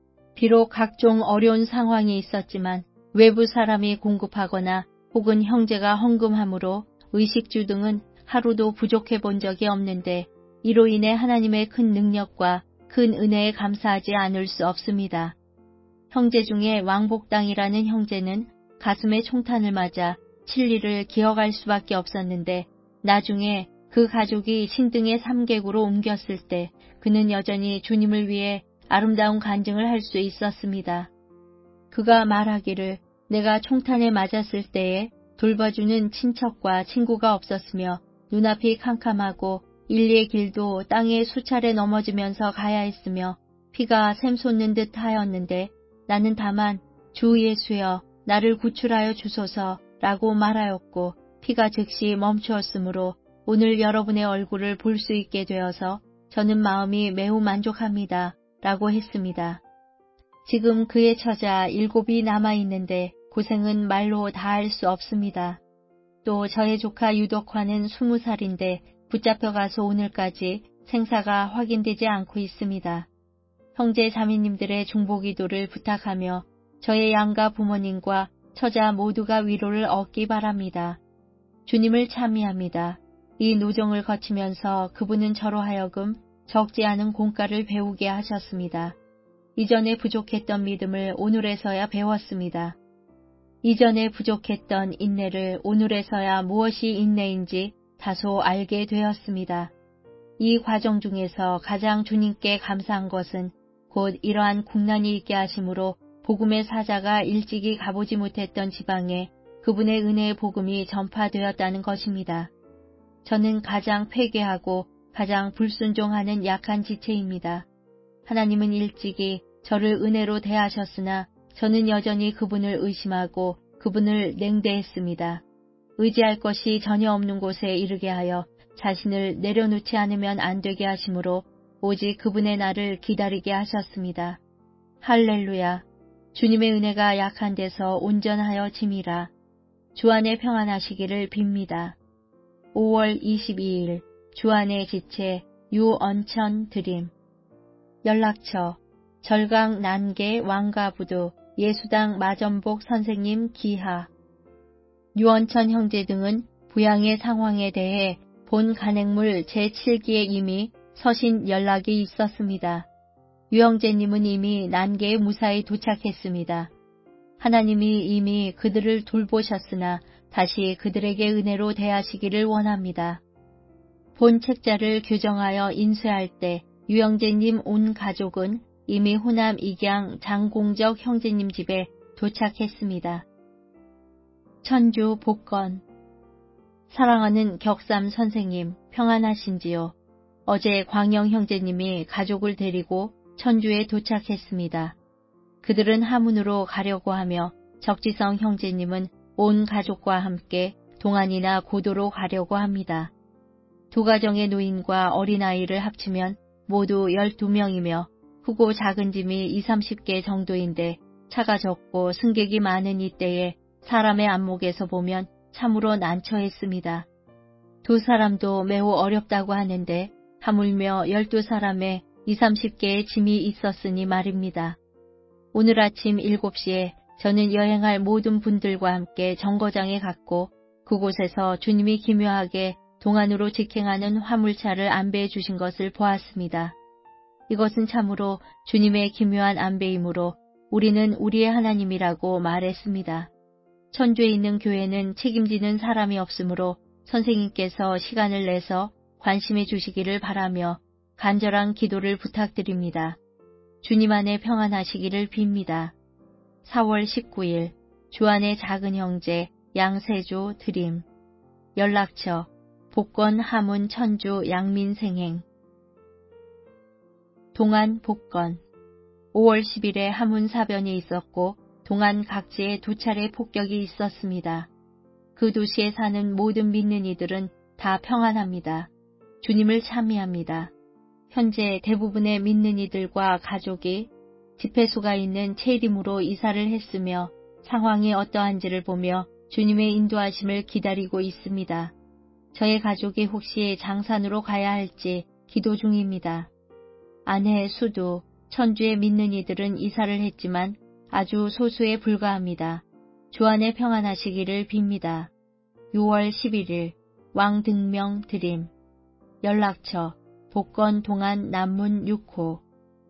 비록 각종 어려운 상황이 있었지만 외부 사람이 공급하거나 혹은 형제가 헌금함으로 의식주 등은 하루도 부족해 본 적이 없는데 이로 인해 하나님의 큰 능력과 큰 은혜에 감사하지 않을 수 없습니다. 형제 중에 왕복당이라는 형제는 가슴에 총탄을 맞아 진리를 기억할 수밖에 없었는데 나중에 그 가족이 신등의 3객으로 옮겼을 때 그는 여전히 주님을 위해 아름다운 간증을 할 수 있었습니다. 그가 말하기를 내가 총탄에 맞았을 때에 돌봐주는 친척과 친구가 없었으며 눈앞이 캄캄하고 인리의 길도 땅에 수차례 넘어지면서 가야 했으며 피가 샘솟는 듯 하였는데 나는 다만 주 예수여 나를 구출하여 주소서 라고 말하였고 피가 즉시 멈추었으므로 오늘 여러분의 얼굴을 볼 수 있게 되어서 저는 마음이 매우 만족합니다. 라고 했습니다. 지금 그의 처자 7이 남아있는데 고생은 말로 다 할 수 없습니다. 또 저의 조카 유덕화는 20살인데 붙잡혀가서 오늘까지 생사가 확인되지 않고 있습니다. 형제 자매님들의 중보기도를 부탁하며 저의 양가 부모님과 처자 모두가 위로를 얻기 바랍니다. 주님을 찬미합니다. 이 노정을 거치면서 그분은 저로 하여금 적지 않은 공과를 배우게 하셨습니다. 이전에 부족했던 믿음을 오늘에서야 배웠습니다. 이전에 부족했던 인내를 오늘에서야 무엇이 인내인지 다소 알게 되었습니다. 이 과정 중에서 가장 주님께 감사한 것은 곧 이러한 국난이 있게 하심으로 복음의 사자가 일찍이 가보지 못했던 지방에 그분의 은혜의 복음이 전파되었다는 것입니다. 저는 가장 폐괴하고 가장 불순종하는 약한 지체입니다. 하나님은 일찍이 저를 은혜로 대하셨으나 저는 여전히 그분을 의심하고 그분을 냉대했습니다. 의지할 것이 전혀 없는 곳에 이르게 하여 자신을 내려놓지 않으면 안 되게 하심으로 오직 그분의 날을 기다리게 하셨습니다. 할렐루야. 주님의 은혜가 약한 데서 온전하여 짐이라. 주 안에 평안하시기를 빕니다. 5월 22일 주안의 지체 유언천 드림. 연락처 절강 난계 왕가부두 예수당 마전복 선생님 기하. 유언천 형제 등은 부양의 상황에 대해 본 간행물 제7기에 이미 서신 연락이 있었습니다. 유 형제님은 이미 난계에 무사히 도착했습니다. 하나님이 이미 그들을 돌보셨으나 다시 그들에게 은혜로 대하시기를 원합니다. 본 책자를 교정하여 인쇄할 때 유형제님 온 가족은 이미 호남 익양 장공적 형제님 집에 도착했습니다. 천주 복건. 사랑하는 격삼 선생님, 평안하신지요? 어제 광영 형제님이 가족을 데리고 천주에 도착했습니다. 그들은 하문으로 가려고 하며 적지성 형제님은 온 가족과 함께 동안이나 고도로 가려고 합니다. 두 가정의 노인과 어린아이를 합치면 모두 12명이며 크고 작은 짐이 20, 30개 정도인데 차가 적고 승객이 많은 이때에 사람의 안목에서 보면 참으로 난처했습니다. 두 사람도 매우 어렵다고 하는데 하물며 12사람의 20, 30개의 짐이 있었으니 말입니다. 오늘 아침 7시에 저는 여행할 모든 분들과 함께 정거장에 갔고 그곳에서 주님이 기묘하게 동안으로 직행하는 화물차를 안배해 주신 것을 보았습니다. 이것은 참으로 주님의 기묘한 안배이므로 우리는 우리의 하나님이라고 말했습니다. 천주에 있는 교회는 책임지는 사람이 없으므로 선생님께서 시간을 내서 관심해 주시기를 바라며 간절한 기도를 부탁드립니다. 주님 안에 평안하시기를 빕니다. 4월 19일 주안의 작은 형제 양세조 드림. 연락처 복건 하문 천주 양민생행. 동안 복건 5월 10일에 하문 사변이 있었고 동안 각지에 2차례 폭격이 있었습니다. 그 도시에 사는 모든 믿는 이들은 다 평안합니다. 주님을 찬미합니다. 현재 대부분의 믿는 이들과 가족이 집회소가 있는 체림으로 이사를 했으며 상황이 어떠한지를 보며 주님의 인도하심을 기다리고 있습니다. 저의 가족이 혹시 장산으로 가야 할지 기도 중입니다. 아내, 수도, 천주의 믿는 이들은 이사를 했지만 아주 소수에 불과합니다. 주 안에 평안하시기를 빕니다. 6월 11일 왕등명 드림 연락처 복건 동안 남문 6호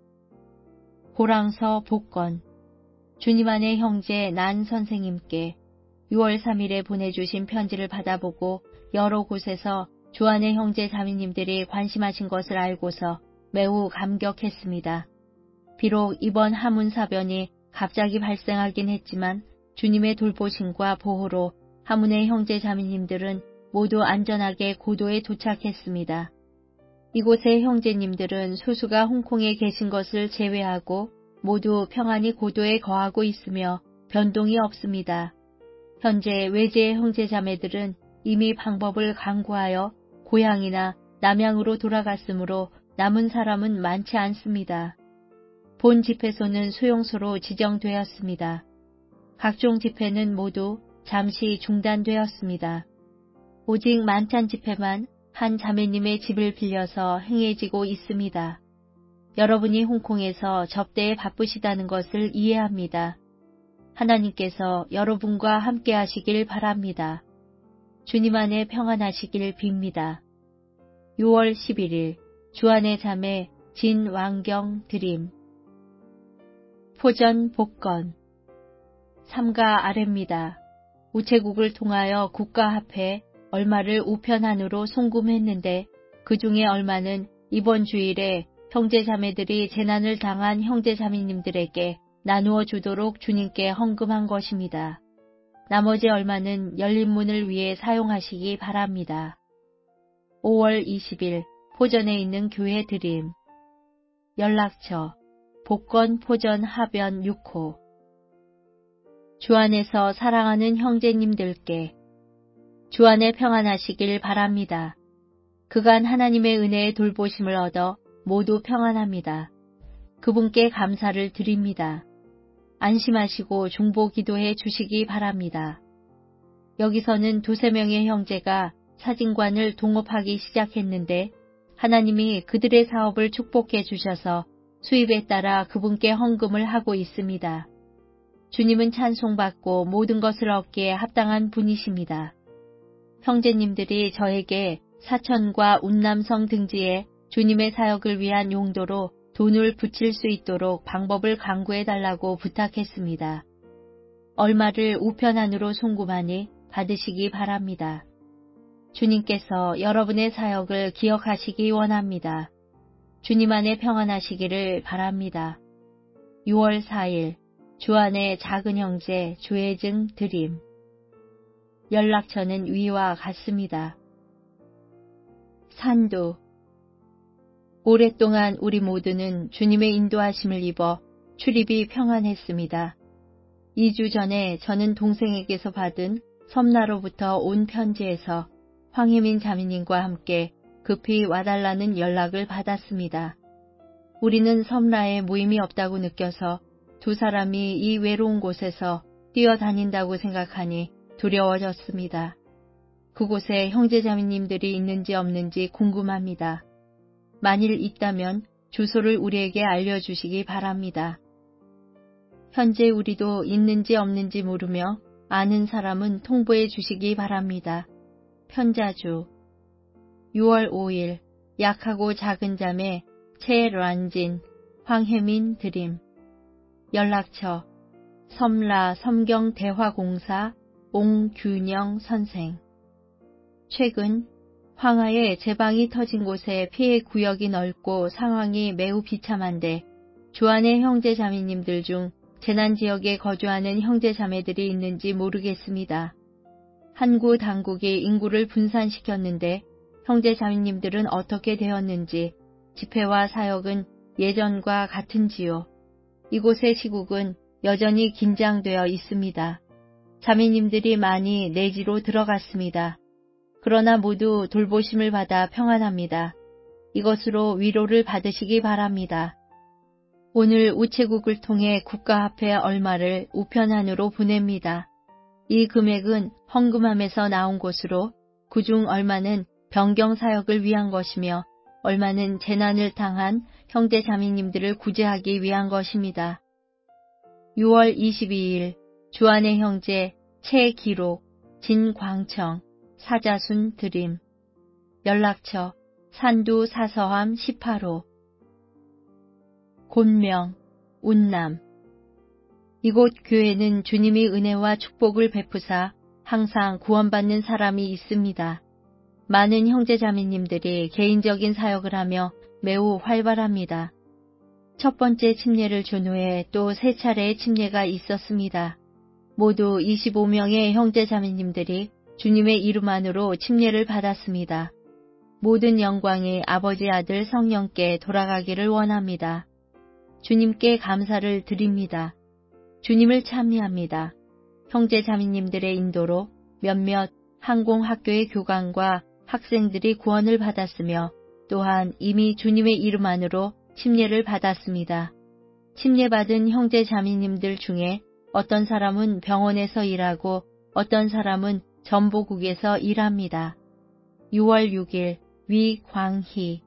고랑서 복건 주님 안의 형제 난 선생님께 6월 3일에 보내주신 편지를 받아보고 여러 곳에서 주 안의 형제 자매님들이 관심하신 것을 알고서 매우 감격했습니다. 비록 이번 하문사변이 갑자기 발생하긴 했지만 주님의 돌보심과 보호로 하문의 형제 자매님들은 모두 안전하게 고도에 도착했습니다. 이곳의 형제님들은 소수가 홍콩에 계신 것을 제외하고 모두 평안히 고도에 거하고 있으며 변동이 없습니다. 현재 외제의 형제자매들은 이미 방법을 강구하여 고향이나 남양으로 돌아갔으므로 남은 사람은 많지 않습니다. 본 집회소는 수용소로 지정되었습니다. 각종 집회는 모두 잠시 중단되었습니다. 오직 만찬 집회만 한 자매님의 집을 빌려서 행해지고 있습니다. 여러분이 홍콩에서 접대에 바쁘시다는 것을 이해합니다. 하나님께서 여러분과 함께 하시길 바랍니다. 주님 안에 평안하시길 빕니다. 6월 11일 주안의 자매 진왕경 드림 포전 복건 삼가 아래입니다. 우체국을 통하여 국가화폐 얼마를 우편안으로 송금했는데 그 중에 얼마는 이번 주일에 형제자매들이 재난을 당한 형제자매님들에게 나누어 주도록 주님께 헌금한 것입니다. 나머지 얼마는 열린 문을 위해 사용하시기 바랍니다. 5월 20일 포전에 있는 교회 드림 연락처 복건 포전 하변 6호 주 안에서 사랑하는 형제님들께 주 안에 평안하시길 바랍니다. 그간 하나님의 은혜의 돌보심을 얻어 모두 평안합니다. 그분께 감사를 드립니다. 안심하시고 중보 기도해 주시기 바랍니다. 여기서는 2~3명의 형제가 사진관을 동업하기 시작했는데 하나님이 그들의 사업을 축복해 주셔서 수입에 따라 그분께 헌금을 하고 있습니다. 주님은 찬송받고 모든 것을 얻기에 합당한 분이십니다. 형제님들이 저에게 사천과 운남성 등지에 주님의 사역을 위한 용도로 돈을 붙일 수 있도록 방법을 강구해달라고 부탁했습니다. 얼마를 우편안으로 송금하니 받으시기 바랍니다. 주님께서 여러분의 사역을 기억하시기 원합니다. 주님 안에 평안하시기를 바랍니다. 6월 4일 주 안의 작은 형제 조혜증 드림 연락처는 위와 같습니다. 산도 오랫동안 우리 모두는 주님의 인도하심을 입어 출입이 평안했습니다. 2주 전에 저는 동생에게서 받은 섬나로부터 온 편지에서 황혜민 자매님과 함께 급히 와달라는 연락을 받았습니다. 우리는 섬라에 모임이 없다고 느껴서 2 사람이 이 외로운 곳에서 뛰어다닌다고 생각하니 두려워졌습니다. 그곳에 형제자매님들이 있는지 없는지 궁금합니다. 만일 있다면 주소를 우리에게 알려주시기 바랍니다. 현재 우리도 있는지 없는지 모르며 아는 사람은 통보해 주시기 바랍니다. 편자주 6월 5일 약하고 작은 자매 최란진 황혜민 드림 연락처 섬라 섬경대화공사 옹균영 선생 최근 황하에 재방이 터진 곳에 피해 구역이 넓고 상황이 매우 비참한데 주안의 형제자매님들 중 재난지역에 거주하는 형제자매들이 있는지 모르겠습니다. 한구 당국이 인구를 분산시켰는데 형제자매님들은 어떻게 되었는지 집회와 사역은 예전과 같은지요. 이곳의 시국은 여전히 긴장되어 있습니다. 자매님들이 많이 내지로 들어갔습니다. 그러나 모두 돌보심을 받아 평안합니다. 이것으로 위로를 받으시기 바랍니다. 오늘 우체국을 통해 국가화폐 얼마를 우편안으로 보냅니다. 이 금액은 헌금함에서 나온 곳으로 그중 얼마는 병경사역을 위한 것이며 얼마는 재난을 당한 형제 자매님들을 구제하기 위한 것입니다. 6월 22일 주안의 형제 최기록, 진광청, 사자순 드림. 연락처 산두 사서함 18호. 곤명, 운남. 이곳 교회는 주님이 은혜와 축복을 베푸사 항상 구원받는 사람이 있습니다. 많은 형제자매님들이 개인적인 사역을 하며 매우 활발합니다. 첫 번째 침례를 준 후에 또 3차례의 침례가 있었습니다. 모두 25명의 형제자매님들이 주님의 이름 안으로 침례를 받았습니다. 모든 영광이 아버지 아들 성령께 돌아가기를 원합니다. 주님께 감사를 드립니다. 주님을 찬미합니다. 형제자매님들의 인도로 몇몇 항공학교의 교관과 학생들이 구원을 받았으며 또한 이미 주님의 이름 안으로 침례를 받았습니다. 침례받은 형제자매님들 중에 어떤 사람은 병원에서 일하고 어떤 사람은 전보국에서 일합니다. 6월 6일 위광희.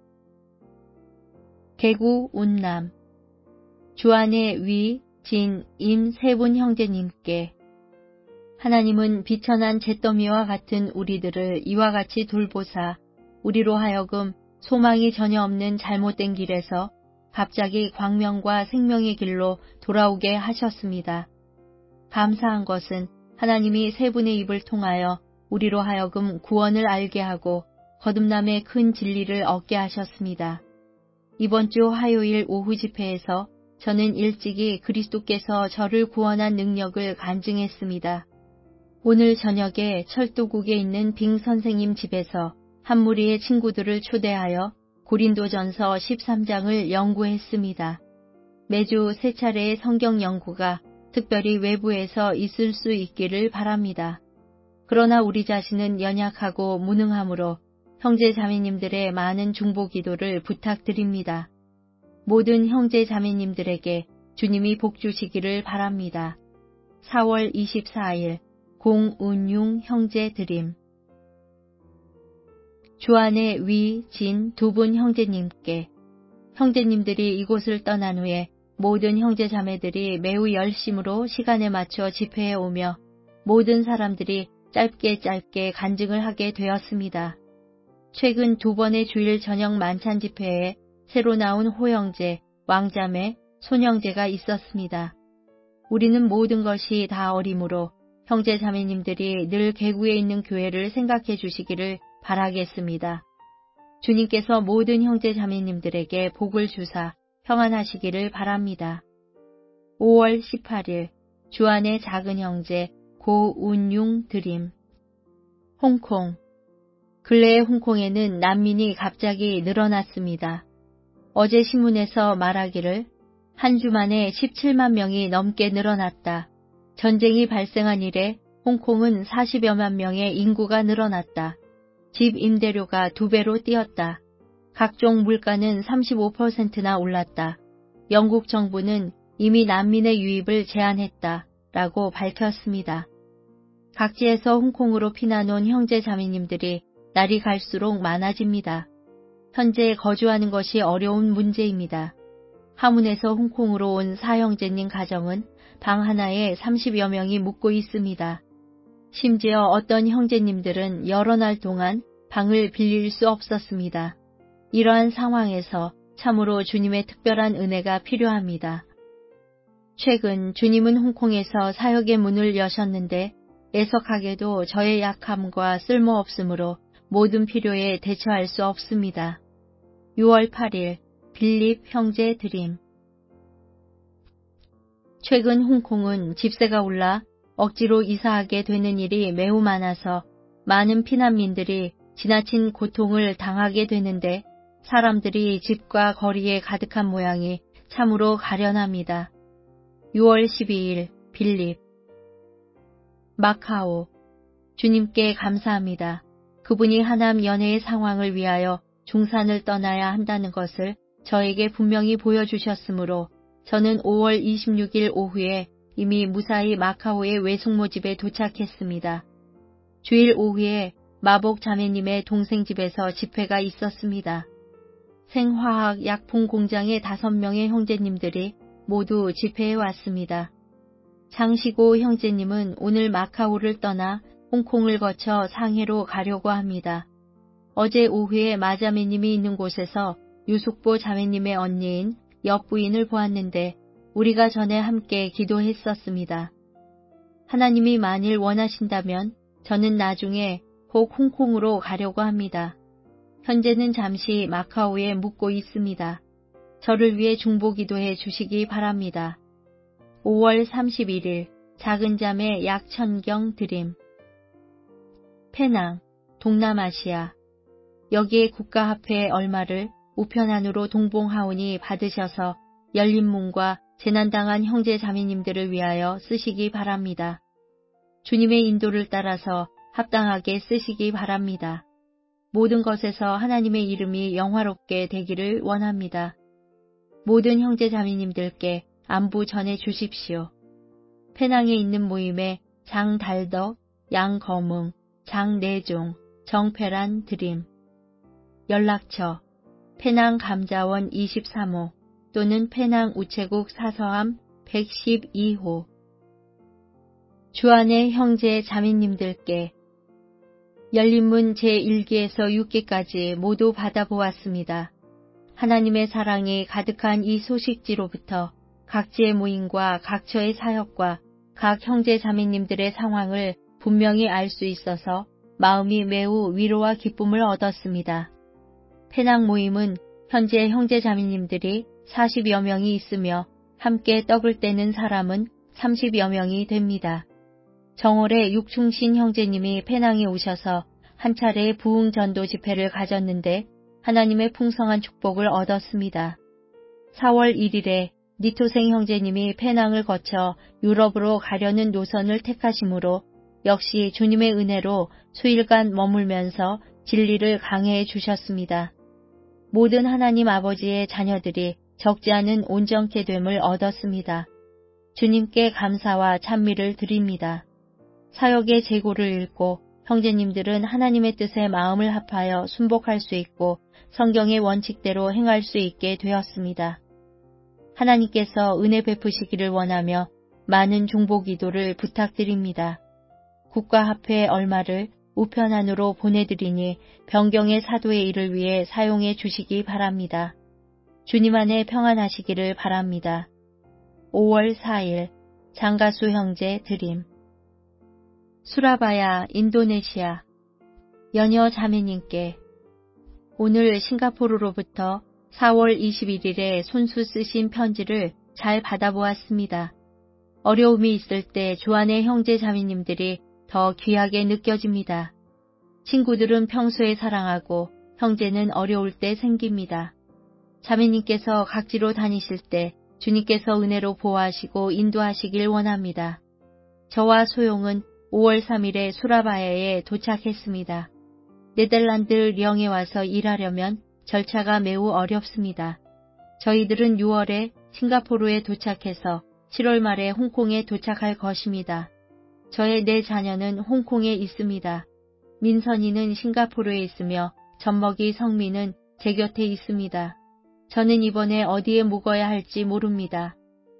개구 운남. 주안의 위, 진, 임 세 분 형제님께 하나님은 비천한 잿더미와 같은 우리들을 이와 같이 돌보사 우리로 하여금 소망이 전혀 없는 잘못된 길에서 갑자기 광명과 생명의 길로 돌아오게 하셨습니다. 감사한 것은 하나님이 세 분의 입을 통하여 우리로 하여금 구원을 알게 하고 거듭남의 큰 진리를 얻게 하셨습니다. 이번 주 화요일 오후 집회에서 저는 일찍이 그리스도께서 저를 구원한 능력을 간증했습니다. 오늘 저녁에 철도국에 있는 빙 선생님 집에서 한 무리의 친구들을 초대하여 고린도전서 13장을 연구했습니다. 매주 3차례의 성경 연구가 특별히 외부에서 있을 수 있기를 바랍니다. 그러나 우리 자신은 연약하고 무능하므로 형제 자매님들의 많은 중보 기도를 부탁드립니다. 모든 형제 자매님들에게 주님이 복 주시기를 바랍니다. 4월 24일 공운용 형제 드림. 주안의 위, 진 두 분 형제님께 형제님들이 이곳을 떠난 후에 모든 형제 자매들이 매우 열심으로 시간에 맞춰 집회에 오며 모든 사람들이 짧게 간증을 하게 되었습니다. 최근 2번의 주일 저녁 만찬 집회에 새로 나온 호형제, 왕자매, 손형제가 있었습니다. 우리는 모든 것이 다 어림으로 형제 자매님들이 늘 개구에 있는 교회를 생각해 주시기를 바라겠습니다. 주님께서 모든 형제 자매님들에게 복을 주사 평안하시기를 바랍니다. 5월 18일 주안의 작은 형제 고운용 드림. 홍콩. 근래에 홍콩에는 난민이 갑자기 늘어났습니다. 어제 신문에서 말하기를 한 주 만에 17만 명이 넘게 늘어났다. 전쟁이 발생한 이래 홍콩은 40여만 명의 인구가 늘어났다. 집 임대료가 2배로 뛰었다. 각종 물가는 35%나 올랐다. 영국 정부는 이미 난민의 유입을 제한했다. 라고 밝혔습니다. 각지에서 홍콩으로 피난 온 형제 자매님들이 날이 갈수록 많아집니다. 현재 거주하는 것이 어려운 문제입니다. 하문에서 홍콩으로 온 사형제님 가정은 방 하나에 30여 명이 묵고 있습니다. 심지어 어떤 형제님들은 여러 날 동안 방을 빌릴 수 없었습니다. 이러한 상황에서 참으로 주님의 특별한 은혜가 필요합니다. 최근 주님은 홍콩에서 사역의 문을 여셨는데 애석하게도 저의 약함과 쓸모없음으로 모든 필요에 대처할 수 없습니다. 6월 8일 빌립 형제 드림. 최근 홍콩은 집세가 올라 억지로 이사하게 되는 일이 매우 많아서 많은 피난민들이 지나친 고통을 당하게 되는데 사람들이 집과 거리에 가득한 모양이 참으로 가련합니다. 6월 12일 빌립. 마카오. 주님께 감사합니다. 그분이 하남 연회의 상황을 위하여 중산을 떠나야 한다는 것을 저에게 분명히 보여주셨으므로 저는 5월 26일 오후에 이미 무사히 마카오의 외숙모 집에 도착했습니다. 주일 오후에 마복 자매님의 동생 집에서 집회가 있었습니다. 생화학 약품 공장의 5명의 형제님들이 모두 집회에 왔습니다. 장시고 형제님은 오늘 마카오를 떠나 홍콩을 거쳐 상해로 가려고 합니다. 어제 오후에 마자매님이 있는 곳에서 유숙보 자매님의 언니인 옆부인을 보았는데 우리가 전에 함께 기도했었습니다. 하나님이 만일 원하신다면 저는 나중에 꼭 홍콩으로 가려고 합니다. 현재는 잠시 마카오에 묵고 있습니다. 저를 위해 중보기도해 주시기 바랍니다. 5월 31일 작은 자매 약 1000경 드림. 페낭, 동남아시아. 여기에 국가화폐 얼마를 우편안으로 동봉하오니 받으셔서 열린 문과 재난당한 형제 자매님들을 위하여 쓰시기 바랍니다. 주님의 인도를 따라서 합당하게 쓰시기 바랍니다. 모든 것에서 하나님의 이름이 영화롭게 되기를 원합니다. 모든 형제 자매님들께 안부 전해 주십시오. 페낭에 있는 모임에 장달덕, 양거뭉, 장내종, 정패란 드림. 연락처 페낭 감자원 23호 또는 페낭 우체국 사서함 112호. 주안의 형제 자매님들께 열린문 제1기에서 6기까지 모두 받아보았습니다. 하나님의 사랑이 가득한 이 소식지로부터 각지의 모임과 각처의 사역과 각 형제 자매님들의 상황을 분명히 알 수 있어서 마음이 매우 위로와 기쁨을 얻었습니다. 페낭 모임은 현재 형제 자매님들이 40여 명이 있으며 함께 떡을 떼는 사람은 30여 명이 됩니다. 정월에 육충신 형제님이 페낭에 오셔서 한 차례 부흥 전도 집회를 가졌는데 하나님의 풍성한 축복을 얻었습니다. 4월 1일에 니토생 형제님이 페낭을 거쳐 유럽으로 가려는 노선을 택하심으로 역시 주님의 은혜로 수일간 머물면서 진리를 강해해 주셨습니다. 모든 하나님 아버지의 자녀들이 적지 않은 온전케 됨을 얻었습니다. 주님께 감사와 찬미를 드립니다. 사역의 재고를 읽고 형제님들은 하나님의 뜻에 마음을 합하여 순복할 수 있고 성경의 원칙대로 행할 수 있게 되었습니다. 하나님께서 은혜 베푸시기를 원하며 많은 중보기도를 부탁드립니다. 국가화폐 얼마를 우편안으로 보내드리니 변경의 사도의 일을 위해 사용해 주시기 바랍니다. 주님 안에 평안하시기를 바랍니다. 5월 4일 장가수 형제 드림. 수라바야, 인도네시아. 여녀 자매님께 오늘 싱가포르로부터 4월 21일에 손수 쓰신 편지를 잘 받아보았습니다. 어려움이 있을 때 주안의 형제 자매님들이 더 귀하게 느껴집니다. 친구들은 평소에 사랑하고 형제는 어려울 때 생깁니다. 자매님께서 각지로 다니실 때 주님께서 은혜로 보호하시고 인도하시길 원합니다. 저와 소용은 5월 3일에 수라바야에 도착했습니다. 네덜란드 령에 와서 일하려면 절차가 매우 어렵습니다. 저희들은 6월에 싱가포르에 도착해서 7월 말에 홍콩에 도착할 것입니다. 저의 4자녀는 홍콩에 있습니다. 민선이는 싱가포르에 있으며 젖먹이 성민은 제 곁에 있습니다. 저는 이번에 어디에 묵어야 할지 모릅니다.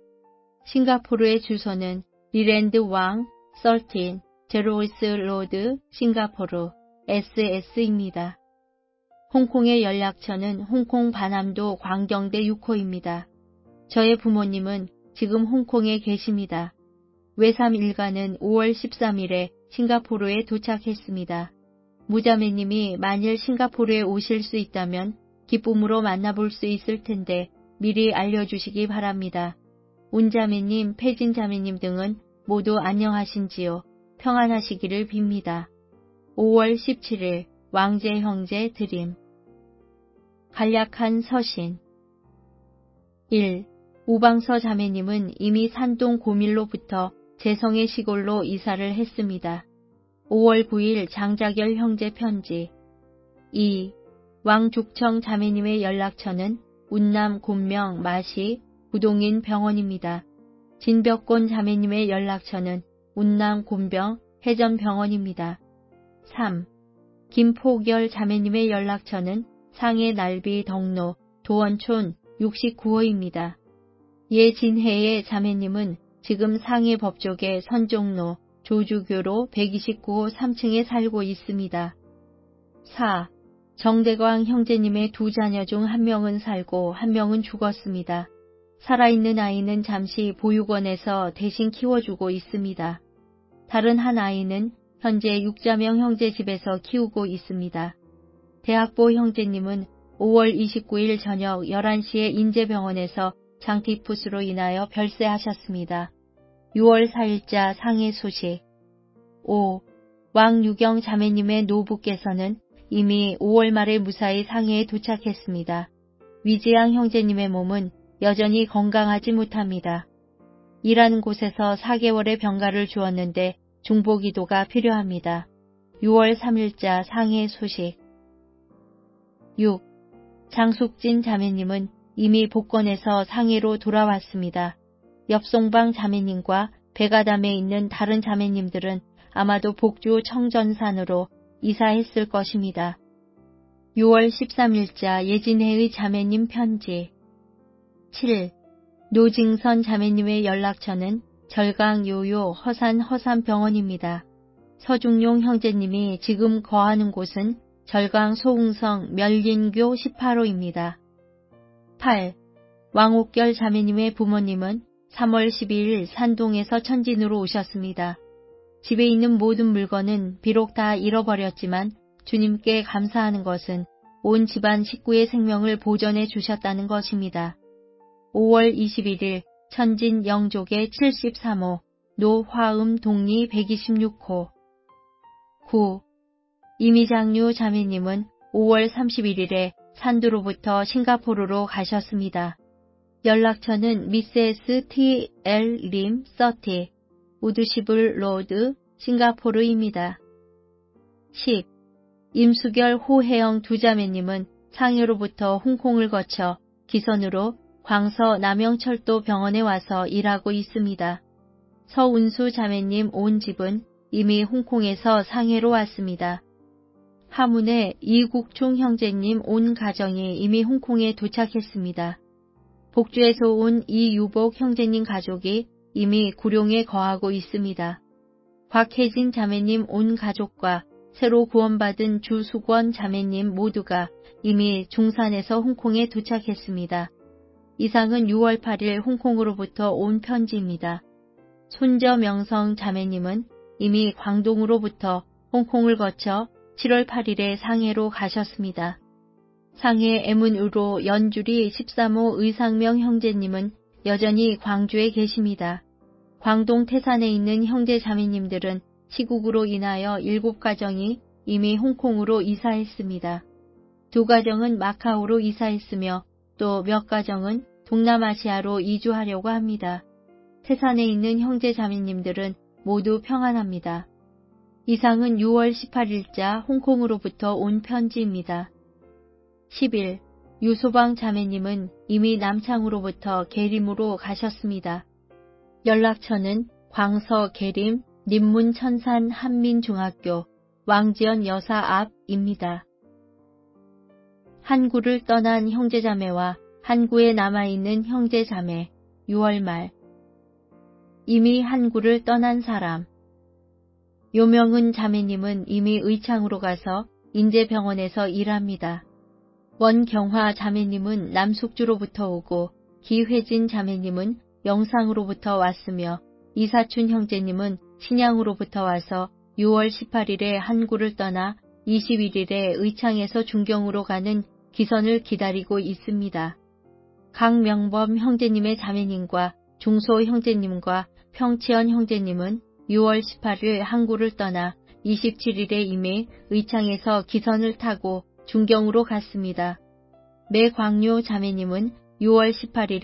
싱가포르의 주소는 리랜드 왕 13, 제로이스 로드, 싱가포르, SS입니다. 홍콩의 연락처는 홍콩 반암도 광경대 6호입니다. 저의 부모님은 지금 홍콩에 계십니다. 외삼 일가는 5월 13일에 싱가포르에 도착했습니다. 무자매님이 만일 싱가포르에 오실 수 있다면 기쁨으로 만나볼 수 있을 텐데 미리 알려주시기 바랍니다. 운자매님, 패진자매님 등은 모두 안녕하신지요. 평안하시기를 빕니다. 5월 17일 왕제 형제 드림. 간략한 서신. 1. 우방서 자매님은 이미 산동 고밀로부터 재성의 시골로 이사를 했습니다. 5월 9일 장자결 형제 편지. 2. 왕죽청 자매님의 연락처는 운남 곤명 마시 부동인 병원입니다. 진벽곤 자매님의 연락처는 운남 곤병 해전병원입니다. 3. 김포결 자매님의 연락처는 상해 날비 덕로 도원촌 69호입니다. 예진혜의 자매님은 지금 상해 법조계 선종로 조주교로 129호 3층에 살고 있습니다. 4. 정대광 형제님의 두 자녀 중 한 명은 살고 한 명은 죽었습니다. 살아있는 아이는 잠시 보육원에서 대신 키워주고 있습니다. 다른 한 아이는 현재 6자명 형제 집에서 키우고 있습니다. 대학보 형제님은 5월 29일 저녁 11시에 인제병원에서 장티푸스로 인하여 별세하셨습니다. 6월 4일자 상해 소식. 5. 왕유경 자매님의 노부께서는 이미 5월 말에 무사히 상해에 도착했습니다. 위지양 형제님의 몸은 여전히 건강하지 못합니다. 일하는 곳에서 4개월의 병가를 주었는데 중보기도가 필요합니다. 6월 3일자 상해 소식. 6. 장숙진 자매님은 이미 복권에서 상해로 돌아왔습니다. 옆송방 자매님과 백아담에 있는 다른 자매님들은 아마도 복주 청전산으로 이사했을 것입니다. 6월 13일자 예진혜의 자매님 편지. 7. 노징선 자매님의 연락처는 절강요요 허산 허산병원입니다. 서중용 형제님이 지금 거하는 곳은 절강 소흥성 멸린교 18호입니다. 8. 왕옥결 자매님의 부모님은 3월 12일 산동에서 천진으로 오셨습니다. 집에 있는 모든 물건은 비록 다 잃어버렸지만 주님께 감사하는 것은 온 집안 식구의 생명을 보전해 주셨다는 것입니다. 5월 21일 천진 영족의 73호 노화음 동리 126호. 9. 이미장류 자매님은 5월 31일에 산두로부터 싱가포르로 가셨습니다. 연락처는 미세스 T.L. 림 30, 우드시블 로드, 싱가포르입니다. 10. 임수결 호혜영 두 자매님은 상해로부터 홍콩을 거쳐 기선으로 광서 남영철도 병원에 와서 일하고 있습니다. 서운수 자매님 온 집은 이미 홍콩에서 상해로 왔습니다. 하문의 이국총 형제님 온 가정이 이미 홍콩에 도착했습니다. 복주에서 온 이유복 형제님 가족이 이미 구룡에 거하고 있습니다. 곽혜진 자매님 온 가족과 새로 구원받은 주수권 자매님 모두가 이미 중산에서 홍콩에 도착했습니다. 이상은 6월 8일 홍콩으로부터 온 편지입니다. 손저명성 자매님은 이미 광동으로부터 홍콩을 거쳐 7월 8일에 상해로 가셨습니다. 상해 애문으로 연주리 13호 의상명 형제님은 여전히 광주에 계십니다. 광동 태산에 있는 형제 자매님들은 시국으로 인하여 7가정이 이미 홍콩으로 이사했습니다. 2가정은 마카오로 이사했으며 또 몇 가정은 동남아시아로 이주하려고 합니다. 태산에 있는 형제 자매님들은 모두 평안합니다. 이상은 6월 18일자 홍콩으로부터 온 편지입니다. 10일 유소방 자매님은 이미 남창으로부터 계림으로 가셨습니다. 연락처는 광서 계림 님문천산 한민중학교 왕지연 여사 앞입니다. 한구를 떠난 형제자매와 한구에 남아있는 형제자매 6월 말. 이미 한구를 떠난 사람. 요명은 자매님은 이미 의창으로 가서 인제병원에서 일합니다. 원경화 자매님은 남숙주로부터 오고 기회진 자매님은 영상으로부터 왔으며 이사춘 형제님은 신양으로부터 와서 6월 18일에 한구를 떠나 21일에 의창에서 중경으로 가는 기선을 기다리고 있습니다. 강명범 형제님의 자매님과 중소 형제님과 평치연 형제님은 6월 18일 항구를 떠나 27일에 이미 의창에서 기선을 타고 중경으로 갔습니다. 매광료 자매님은 6월 18일에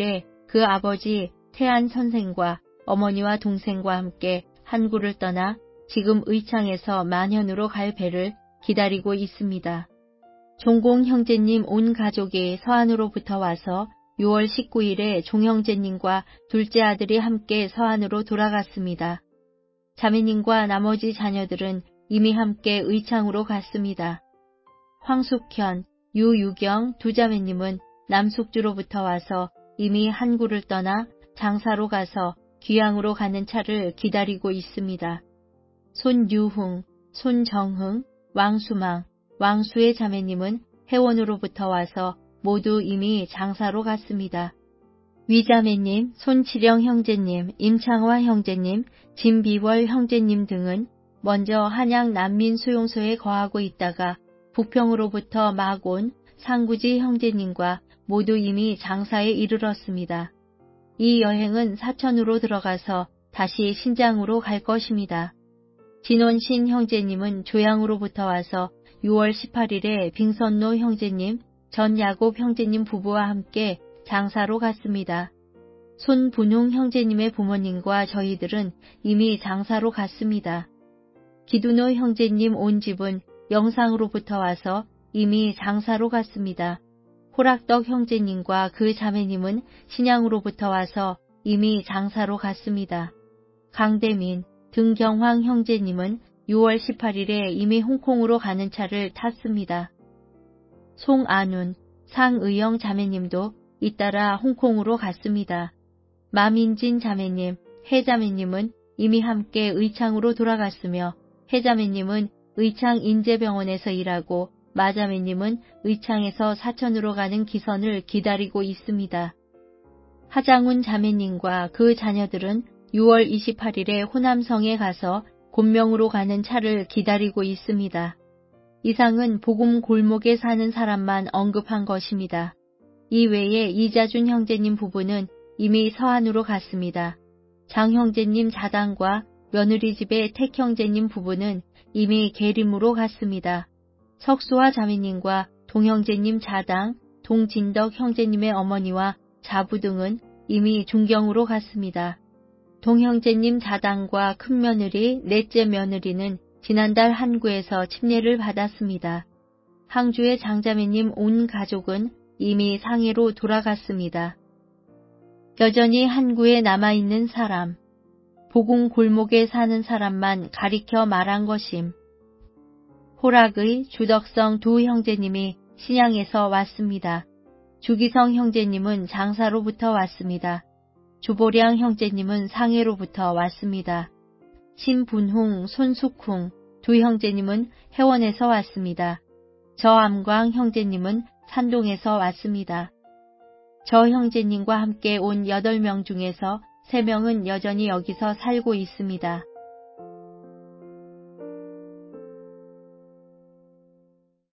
그 아버지 태안 선생과 어머니와 동생과 함께 한구를 떠나 지금 의창에서 만현으로 갈 배를 기다리고 있습니다. 종공 형제님 온 가족이 서안으로부터 와서 6월 19일에 종형제님과 둘째 아들이 함께 서안으로 돌아갔습니다. 자매님과 나머지 자녀들은 이미 함께 의창으로 갔습니다. 황숙현, 유유경 두 자매님은 남숙주로부터 와서 이미 한구를 떠나 장사로 가서 귀양으로 가는 차를 기다리고 있습니다. 손유흥, 손정흥, 왕수망, 왕수의 자매님은 해원으로부터 와서 모두 이미 장사로 갔습니다. 위자매님, 손치령 형제님, 임창화 형제님, 진비월 형제님 등은 먼저 한양 난민수용소에 거하고 있다가 북평으로부터 막 온 상구지 형제님과 모두 이미 장사에 이르렀습니다. 이 여행은 사천으로 들어가서 다시 신장으로 갈 것입니다. 진원신 형제님은 조양으로부터 와서 6월 18일에 빙선로 형제님, 전야곱 형제님 부부와 함께 장사로 갔습니다. 손분홍 형제님의 부모님과 저희들은 이미 장사로 갔습니다. 기두노 형제님 온 집은 영상으로부터 와서 이미 장사로 갔습니다. 호락덕 형제님과 그 자매님은 신양으로부터 와서 이미 장사로 갔습니다. 강대민, 등경황 형제님은 6월 18일에 이미 홍콩으로 가는 차를 탔습니다. 송안운, 상의영 자매님도 잇따라 홍콩으로 갔습니다. 마민진 자매님, 해자매님은 이미 함께 의창으로 돌아갔으며 해자매님은 의창 인재병원에서 일하고 마자매님은 의창에서 사천으로 가는 기선을 기다리고 있습니다. 하장훈 자매님과 그 자녀들은 6월 28일에 호남성에 가서 곤명으로 가는 차를 기다리고 있습니다. 이상은 복음 골목에 사는 사람만 언급한 것입니다. 이외에 이자준 형제님 부부는 이미 서안으로 갔습니다. 장 형제님 자당과 며느리 집의 택 형제님 부부는 이미 계림으로 갔습니다. 석수와 자매님과 동형제님 자당, 동진덕 형제님의 어머니와 자부 등은 이미 중경으로 갔습니다. 동형제님 자당과 큰며느리, 넷째 며느리는 지난달 한구에서 침례를 받았습니다. 항주의 장자매님 온 가족은 이미 상해로 돌아갔습니다. 여전히 한구에 남아있는 사람, 복음 골목에 사는 사람만 가리켜 말한 것임. 호락의 주덕성 두 형제님이 신양에서 왔습니다. 주기성 형제님은 장사로부터 왔습니다. 주보량 형제님은 상해로부터 왔습니다. 신분홍, 손숙흥 두 형제님은 해원에서 왔습니다. 저암광 형제님은 산동에서 왔습니다. 저 형제님과 함께 온 8명 중에서 3명은 여전히 여기서 살고 있습니다.